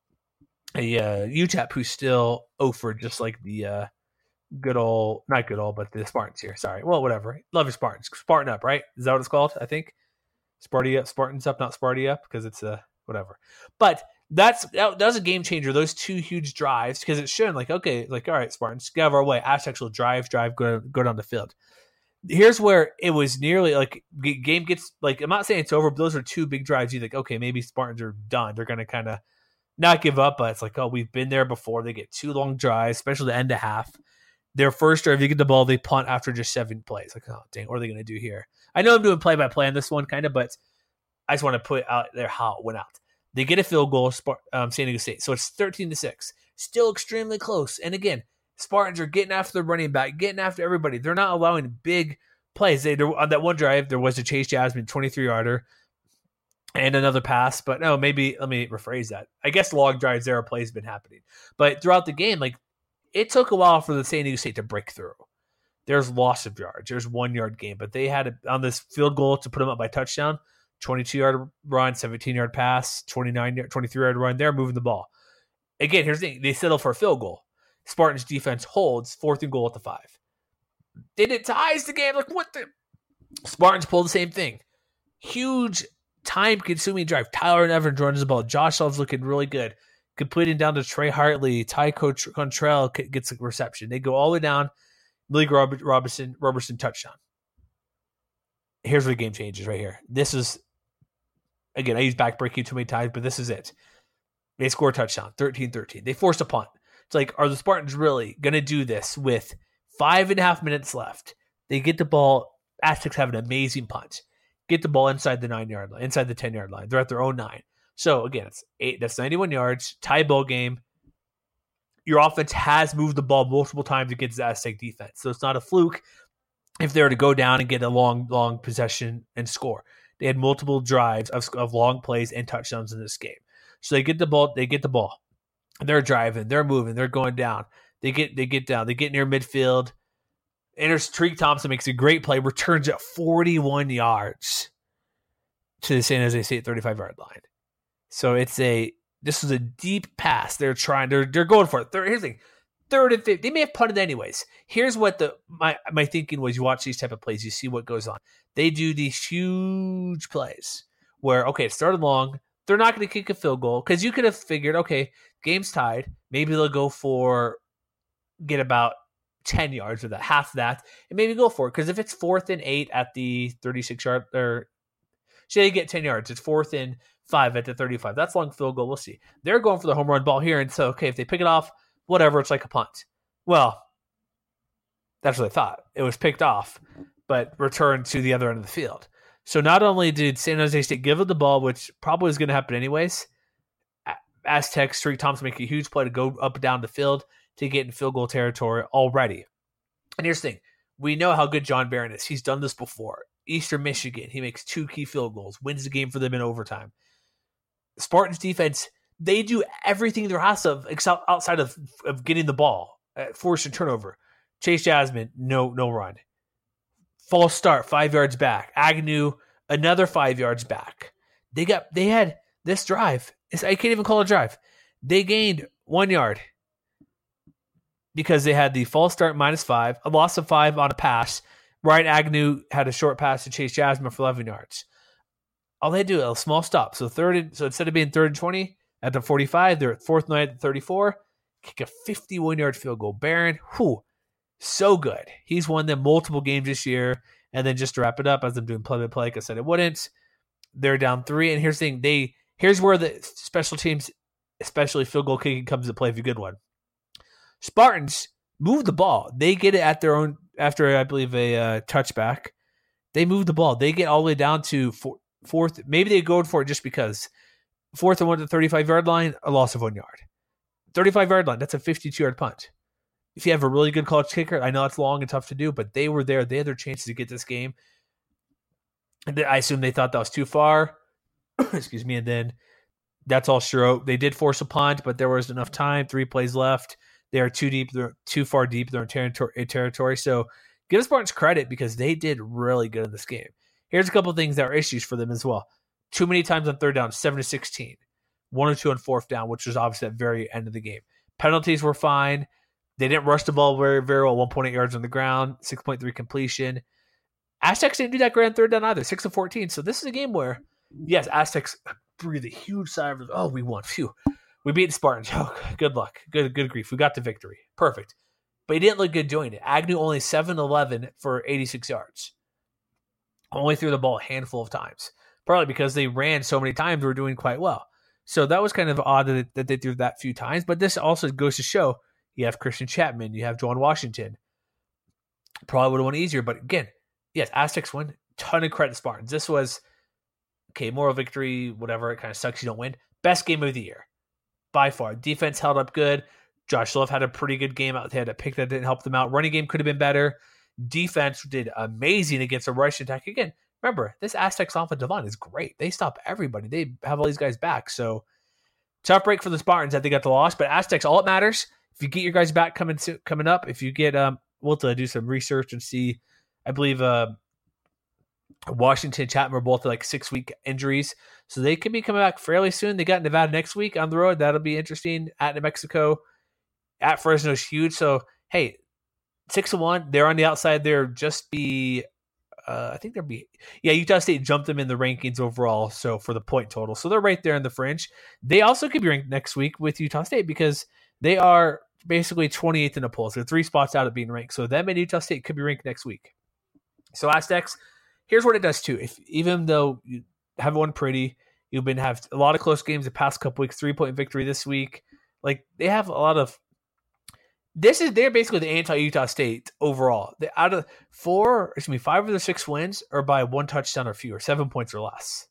UTEP who's still over, just like the not good old, but the Spartans here. Sorry. Well, whatever. Love your Spartans. Spartan up, right? Is that what it's called? I think. Spartans up, not Sparty up, because it's whatever. But that was a game changer. Those 2 huge drives, because it's shown like, okay, like, all right, Spartans, get out of our way. Aztecs will drive, go down the field. Here's where it was nearly like game gets, like, I'm not saying it's over, but those are 2 big drives. You think, okay, maybe Spartans are done. They're going to kind of not give up, but it's like, oh, we've been there before. They get 2 long drives, especially the end of half. Their first drive, you get the ball, they punt after just 7 plays. Like, oh, dang, what are they going to do here? I know I'm doing play-by-play on this one, kind of, but I just want to put out there how it went out. They get a field goal, San Diego State. So it's 13-6. Still extremely close. And again, Spartans are getting after the running back, getting after everybody. They're not allowing big plays. On that one drive, there was a Chase Jasmine 23-yarder and another pass. But no, maybe let me rephrase that. I guess long drives, there are plays been happening. But throughout the game, like, it took a while for the San Diego State to break through. There's loss of yards. There's 1 yard gain. But they had on this field goal to put them up by touchdown, 22-yard run, 17-yard pass, 23-yard run. They're moving the ball. Again, here's the thing. They settle for a field goal. Spartans defense holds 4th and goal at the 5. Did it ties the game? Like, what the? Spartans pull the same thing. Huge time-consuming drive. Tyler Evans runs the ball. Josh Love's looking really good. Completing down to Trey Hartley. Ty Contrell gets a reception. They go all the way down. Malik Robertson touchdown. Here's where the game changes right here. This is, again, I use backbreaking too many times, but this is it. They score a touchdown, 13-13. They force a punt. It's like, are the Spartans really going to do this with 5.5 minutes left? They get the ball. Aztecs have an amazing punt. Get the ball inside the 9-yard line, inside the 10-yard line. They're at their own 9. So, again, that's 91 yards, tie ball game. Your offense has moved the ball multiple times against the Aztec defense. So it's not a fluke if they were to go down and get a long possession and score. They had multiple drives of long plays and touchdowns in this game. So they get the ball. They're driving. They're moving. They're going down. They get down. They get near midfield. Tariq Thompson makes a great play. Returns at 41 yards to the San Jose State 35-yard line. So this is a deep pass. They're going for it. Here's the thing. 3rd and 5. They may have punted anyways. Here's what my thinking was. You watch these type of plays, you see what goes on. They do these huge plays where, okay, it started long. They're not going to kick a field goal because you could have figured, okay, game's tied. Maybe they'll get about 10 yards or that, half that, and maybe go for it. Because if it's 4th and 8 at the 36-yard, or say they get 10 yards, it's 4th and 5 at the 35. That's long field goal. We'll see. They're going for the home run ball here. And so, okay, if they pick it off, whatever, it's like a punt. Well, that's what I thought. It was picked off, but returned to the other end of the field. So not only did San Jose State give it the ball, which probably was going to happen anyways, Aztecs, Tariq Thompson make a huge play to go up and down the field to get in field goal territory already. And here's the thing. We know how good John Barron is. He's done this before. Eastern Michigan, he makes 2 key field goals, wins the game for them in overtime. Spartans defense, they do everything there has to outside of getting the ball, force and turnover. Chase Jasmine, no run. False start, 5 yards back. Agnew, another 5 yards back. They had this drive. I can't even call it a drive. They gained 1 yard because they had the false start -5, a loss of 5 on a pass. Ryan Agnew had a short pass to Chase Jasmine for 11 yards. All they do is a small stop. So instead of being 3rd and 20 at the 45, they're at 4th and 9 at the 34. Kick a 51-yard field goal. Barron, so good. He's won them multiple games this year. And then just to wrap it up, as I'm doing play-by-play, like I said it wouldn't. They're down 3. And here's the thing. Here's where the special teams, especially field goal kicking, comes into play if you're a good one. Spartans move the ball. They get it at their own, after, I believe, a touchback. They move the ball. They get all the way down to 4th. Maybe they go for it just because. 4th and 1 to the 35-yard line, a loss of 1 yard. 35-yard line, that's a 52-yard punt. If you have a really good college kicker, I know it's long and tough to do, but they were there. They had their chances to get this game. And I assume they thought that was too far. Excuse me. And then that's all sure. They did force a punt, but there was enough time. 3 plays left. They are too deep. They're too far deep. They're in territory. So give the Spartans credit because they did really good in this game. Here's a couple of things that are issues for them as well. Too many times on 3rd down, 7-16. 1 or 2 on 4th down, which was obviously at the very end of the game. Penalties were fine. They didn't rush the ball very, very well. 1.8 yards on the ground, 6.3 completion. Aztecs didn't do that great on 3rd down either, 6 of 14. So this is a game where, yes, Aztecs breathed a huge sigh of, we won. Phew. We beat the Spartans. Oh, good luck. Good grief. We got the victory. Perfect. But he didn't look good doing it. Agnew only 7-11 for 86 yards. Only threw the ball a handful of times. Probably because they ran so many times, they were doing quite well. So that was kind of odd that they threw that few times. But this also goes to show you have Christian Chapman, you have Juwan Washington. Probably would have won easier. But again, yes, Aztecs win. Ton of credit to Spartans. This was, okay, moral victory, whatever. It kind of sucks you don't win. Best game of the year by far. Defense held up good. Josh Love had a pretty good game out. They had a pick that didn't help them out. Running game could have been better. Defense did amazing against a rush attack. Again, remember, this Aztecs offensive line is great. They stop everybody. They have all these guys back. So tough break for the Spartans that they got the loss. But Aztecs, all it matters, if you get your guys back coming up, if you get, we'll do some research and see, I believe Washington, Chapman are both like 6-week injuries. So they could be coming back fairly soon. They got Nevada next week on the road. That'll be interesting. At New Mexico. At Fresno is huge. So, hey, 6-1. They're on the outside there. Just be, I think they'll be, Utah State jumped them in the rankings overall. So for the point total. So they're right there in the fringe. They also could be ranked next week with Utah State because they are basically 28th in the polls. They're 3 spots out of being ranked. So them and Utah State could be ranked next week. So Aztecs, here's what it does too. Even though you haven't won pretty, you've been have a lot of close games the past couple weeks, 3-point victory this week. Like they have a lot of, they're basically the anti-Utah State overall. Out of 5 of the 6 wins are by 1 touchdown or fewer, 7 points or less.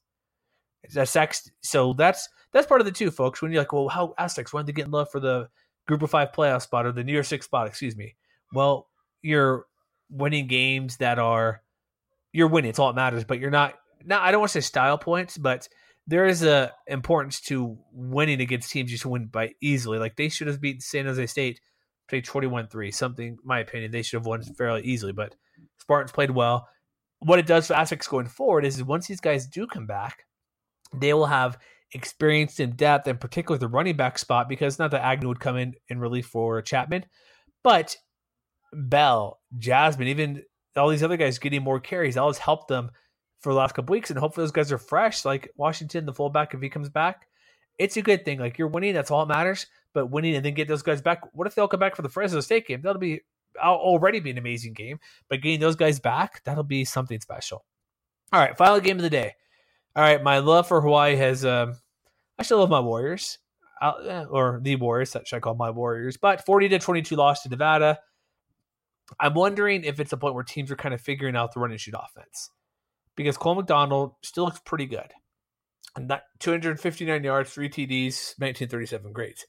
So that's part of the two, folks. When you're like, well, how Aztecs, when they get in love for the Group of 5 playoff spot or the New Year's 6 spot, Well, you're winning games you're winning. It's all that matters, but you're not, I don't want to say style points, but there is a importance to winning against teams you should win by easily. Like they should have beaten San Jose State, played 21-3, something, in my opinion, they should have won fairly easily, but Spartans played well. What it does for Aztecs going forward is once these guys do come back, they will have experience in depth, and particularly the running back spot, because not that Agnew would come in relief for Chapman, but Bell, Jasmine, even all these other guys getting more carries, that has helped them for the last couple weeks, and hopefully those guys are fresh, like Washington, the fullback, if he comes back. It's a good thing. Like you're winning, that's all that matters. But winning and then get those guys back. What if they'll come back for the Fresno State game? That'll already be an amazing game. But getting those guys back, that'll be something special. All right, final game of the day. All right, my love for Hawaii has. I still love my Warriors, or the Warriors. That should I call my Warriors? But 40-22 loss to Nevada. I'm wondering if it's a point where teams are kind of figuring out the run and shoot offense, because Cole McDonald still looks pretty good. And that 259 yards, 3 TDs, 1937 grades.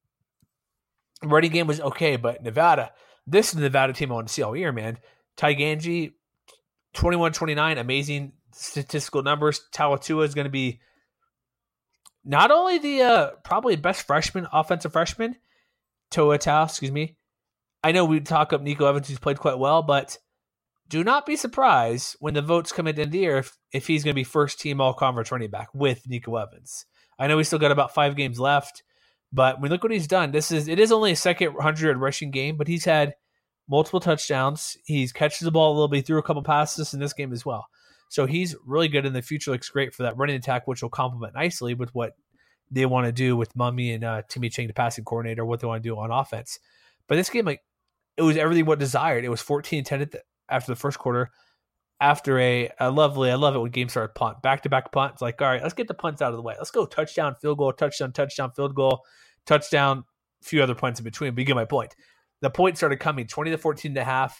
Running game was okay, but Nevada, this is the Nevada team I want to see all year, man. Ty Ganji, 21-29, amazing statistical numbers. Tawatua is going to be not only the probably best offensive freshman, I know we talk up Nico Evans, who's played quite well, but do not be surprised when the votes come in the end of the year if he's going to be first team all-conference running back with Nico Evans. I know we still got about 5 games left, but when you look what he's done, it is only a second 100 rushing game, but he's had multiple touchdowns. He's catches the ball a little bit, threw a couple passes in this game as well. So he's really good in the future. Looks great for that running attack, which will complement nicely with what they want to do with Mummy and Timmy Chang, the passing coordinator, what they want to do on offense. But this game, it was everything what desired. It was 14-10 after the first quarter. After I love it when games start punt, back-to-back punts. Like, all right, let's get the punts out of the way. Let's go touchdown, field goal, touchdown, field goal, touchdown, a few other points in between. But you get my point. The points started coming, 20-14.5.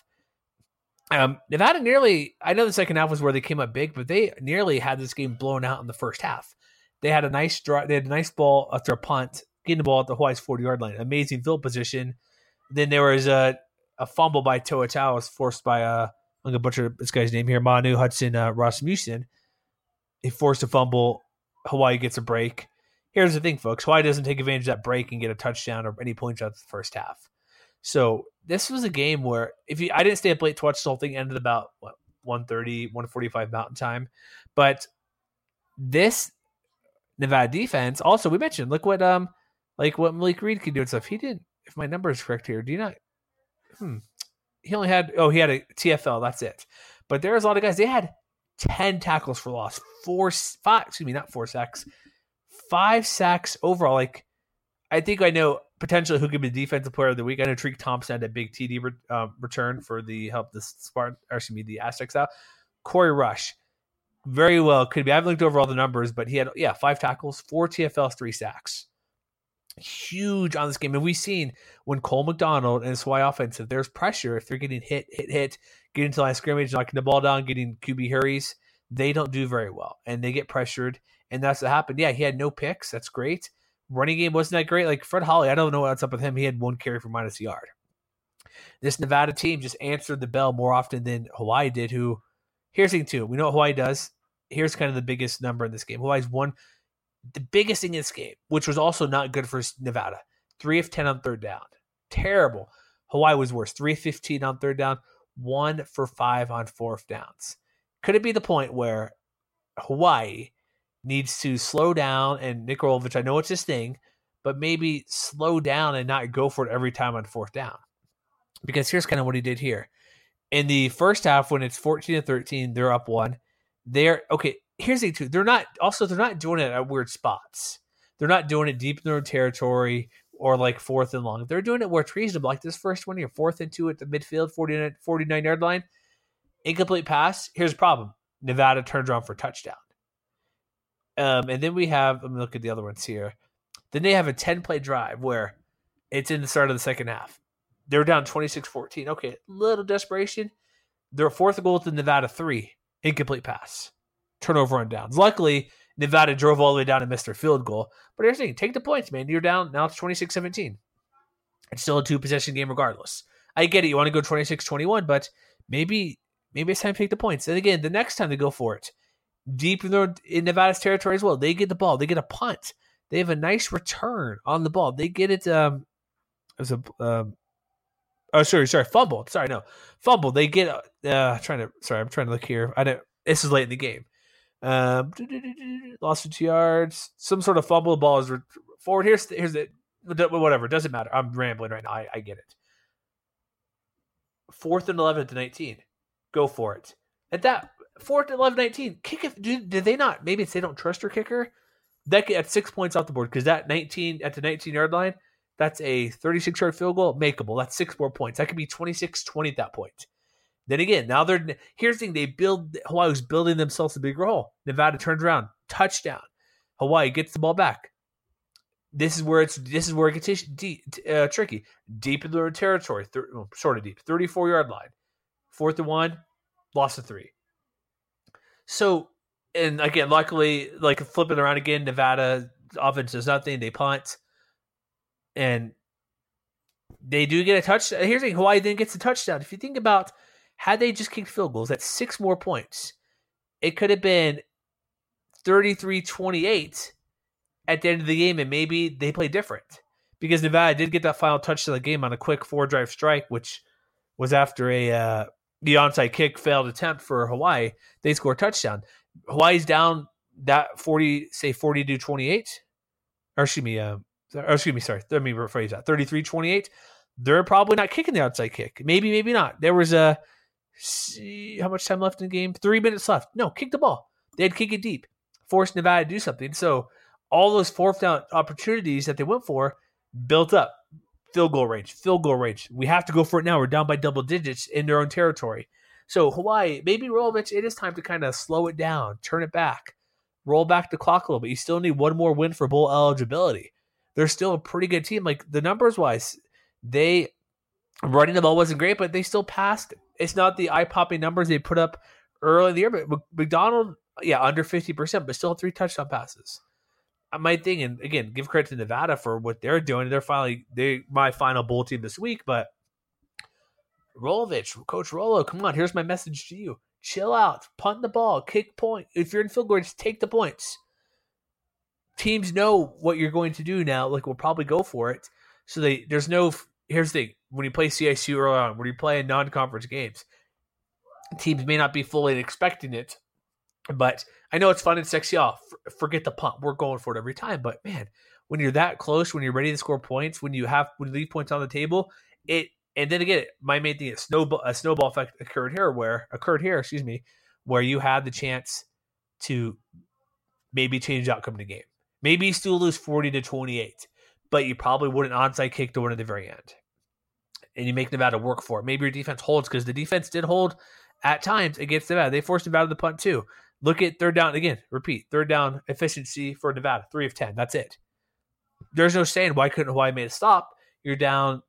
Nevada nearly, I know the second half was where they came up big, but they nearly had this game blown out in the first half. They had a nice drive. They had a nice ball after a punt, getting the ball at the Hawaii's 40-yard line. Amazing field position. Then there was a fumble by Toa was forced by I'm going to butcher this guy's name here, Manu Hudson Rasmussen. He forced a fumble. Hawaii gets a break. Here's the thing, folks. Hawaii doesn't take advantage of that break and get a touchdown or any points out of the first half. So this was a game where I didn't stay up late to watch the whole thing. Ended about 1:30, 1:45 Mountain Time. But this Nevada defense, also we mentioned, look what what Malik Reed can do and stuff. He didn't. If my number is correct here, do you not? He only had he had a TFL. That's it. But there was a lot of guys. They had 10 tackles for loss, 5 sacks, 5 sacks overall. Like I think I know potentially who could be the defensive player of the week. I know Tariq Thompson had a big TD return for the Aztecs out. Corey Rush, very well could be. I've looked over all the numbers, but he had 5 tackles, 4 TFLs, 3 sacks. Huge on this game. And we've seen when Cole McDonald and his Hawaii offense, if there's pressure, if they're getting hit, getting to the line of scrimmage, knocking the ball down, getting QB hurries, they don't do very well. And they get pressured. and that's what happened. Yeah, he had no picks. That's great. Running game wasn't that great. Like Fred Holley, I don't know what's up with him. He had 1 carry for minus a yard. This Nevada team just answered the bell more often than Hawaii did, who, here's the thing too. We know what Hawaii does. Here's kind of the biggest number in this game. Hawaii's won the biggest thing in this game, which was also not good for Nevada. 3 of 10 on third down. Terrible. Hawaii was worse. 3 of 15 on third down. 1 for 5 on fourth downs. Could it be the point where Hawaii needs to slow down, and Nick Rolovich, I know it's his thing, but maybe slow down and not go for it every time on fourth down? Because here's kind of what he did here. In the first half, when it's 14-13, they're up 1. Here's the thing too. They're not doing it at weird spots. They're not doing it deep in their own territory or like 4th and long. They're doing it where it's reasonable. Like this first one here, 4th and 2 at the midfield, 49-yard line. Incomplete pass. Here's the problem. Nevada turns around for a touchdown. And then we have, let me look at the other ones here. Then they have a 10-play drive where it's in the start of the second half. They're down 26-14. Okay, little desperation. Their 4th goal to Nevada 3. Incomplete pass. Turnover on downs. Luckily, Nevada drove all the way down and missed their field goal. But here's the thing. Take the points, man. You're down. Now it's 26-17. It's still a 2-possession game regardless. I get it. You want to go 26-21, but maybe it's time to take the points. And again, the next time they go for it, deep in Nevada's territory as well, they get the ball. They get a punt. They have a nice return on the ball. They get it. Fumble. Fumble. They get. I'm trying to look here. This is late in the game. Lost 2 yards. Some sort of fumble. The ball is forward. Here's the whatever. It doesn't matter. I'm rambling right now. I get it. 4th and 11 to 19. Go for it. At that 4th and 11, 19. Kick it. Did they not? Maybe it's they don't trust their kicker. At 6 points off the board because that 19 at the 19-yard line. That's a 36-yard field goal, makeable. That's 6 more points. That could be 26-20 at that point. Then again, now here's the thing. Hawaii was building themselves a bigger hole. Nevada turns around, touchdown. Hawaii gets the ball back. This is where it gets tricky. Deep in their territory, sort of deep, 34-yard line. 4th and 1, lost to 3. So, and again, luckily, like flipping around again, Nevada offense does nothing. They punt. And they do get a touchdown. Here's the thing. Hawaii then gets a touchdown. If you think about, had they just kicked field goals, that's 6 more points. It could have been 33-28 at the end of the game, and maybe they play different. Because Nevada did get that final touchdown of the game on a quick 4-drive strike, which was after the onside kick failed attempt for Hawaii. They score a touchdown. Hawaii's down that 40-28. Or excuse me, sorry. Let me rephrase that. 33-28. They're probably not kicking the outside kick. Maybe not. There was how much time left in the game? 3 minutes left. No, kick the ball. They'd kick it deep. Force Nevada to do something. So all those 4th down opportunities that they went for built up. Field goal range. We have to go for it now. We're down by double digits in their own territory. So Hawaii, maybe Rolovich, it is time to kind of slow it down, turn it back, roll back the clock a little bit. You still need one more win for bowl eligibility. They're still a pretty good team. Like the numbers wise, they running the ball wasn't great, but they still passed. It's not the eye-popping numbers they put up early in the year, but McDonald, under 50%, but still 3 touchdown passes. My thing, and again, give credit to Nevada for what they're doing. They're my final bowl team this week, but Rolovich, Coach Rolo, come on, here's my message to you. Chill out, punt the ball, kick point. If you're in field goal, just take the points. Teams know what you're going to do now. Like, we'll probably go for it. So here's the thing. When you play CSU early on, when you play in non-conference games, teams may not be fully expecting it. But I know it's fun and sexy. Forget the punt. We're going for it every time. But, man, when you're that close, when you're ready to score points, when you leave points on the table, and then again, my main thing is a snowball effect occurred here, where you had the chance to maybe change the outcome of the game. Maybe you still lose 40-28, but you probably wouldn't onside kick to win at the very end. And you make Nevada work for it. Maybe your defense holds, because the defense did hold at times against Nevada. They forced Nevada to punt too. Look at third down again. Repeat, third down efficiency for Nevada, 3 of 10. That's it. There's no saying why couldn't Hawaii made a stop. You're down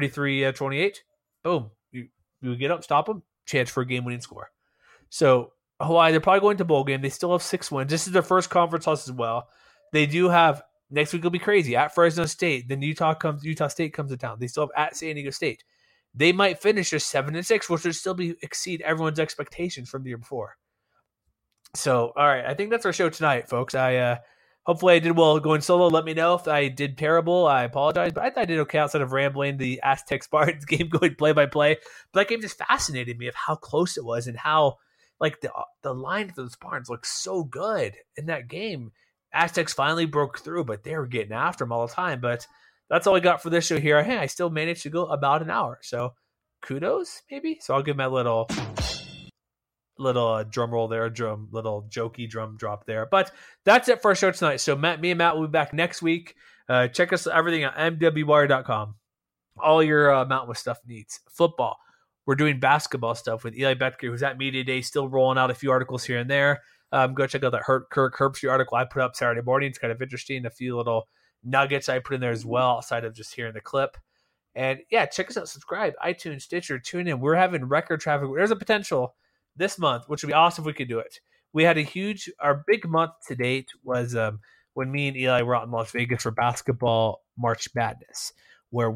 33-28. Boom. You get up, stop them. Chance for a game-winning score. So Hawaii, they're probably going to bowl game. They still have 6 wins. This is their first conference loss as well. They do have next week will be crazy at Fresno State. Then Utah State comes to town. They still have at San Diego State. They might finish just 7-6, which would still exceed everyone's expectations from the year before. So, all right, I think that's our show tonight, folks. Hopefully I did well going solo. Let me know if I did terrible. I apologize, but I thought I did okay outside of rambling the Aztec Spartans game going play-by-play. But that game just fascinated me of how close it was and how like the line of those Spartans looked so good in that game. Aztecs finally broke through, but they were getting after them all the time. But that's all I got for this show here. Hey, I still managed to go about an hour, so kudos, maybe. So I'll give my little drum roll there, little jokey drum drop there. But that's it for our show tonight. So me and Matt will be back next week. Check us everything at mwwire.com. All your Mountain West stuff needs. Football. We're doing basketball stuff with Eli Becker, who's at Media Day, still rolling out a few articles here and there. Go check out that Kirk Herbstreit article I put up Saturday morning. It's kind of interesting. A few little nuggets I put in there as well, outside of just hearing the clip. And yeah, check us out. Subscribe, iTunes, Stitcher, tune in. We're having record traffic. There's a potential this month, which would be awesome if we could do it. We had our big month to date was when me and Eli were out in Las Vegas for basketball March Madness, where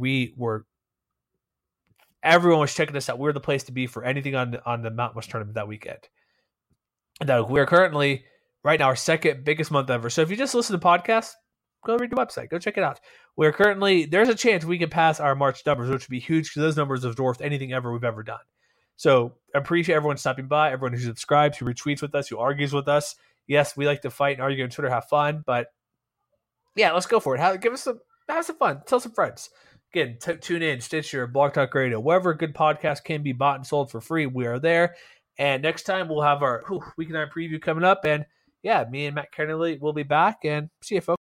everyone was checking us out. We were the place to be for anything on the Mountain West tournament that weekend. And we're currently, right now, our second biggest month ever. So if you just listen to podcasts, go read the website. Go check it out. There's a chance we can pass our March numbers, which would be huge because those numbers have dwarfed anything we've ever done. So I appreciate everyone stopping by, everyone who subscribes, who retweets with us, who argues with us. Yes, we like to fight and argue on Twitter, have fun, but yeah, let's go for it. Have some fun. Tell some friends. Again, tune in, Stitcher, Blog Talk Radio, wherever a good podcast can be bought and sold for free, we are there. And next time we'll have our Week 9 preview coming up. And yeah, me and Matt Kennelly will be back. And see you, folks.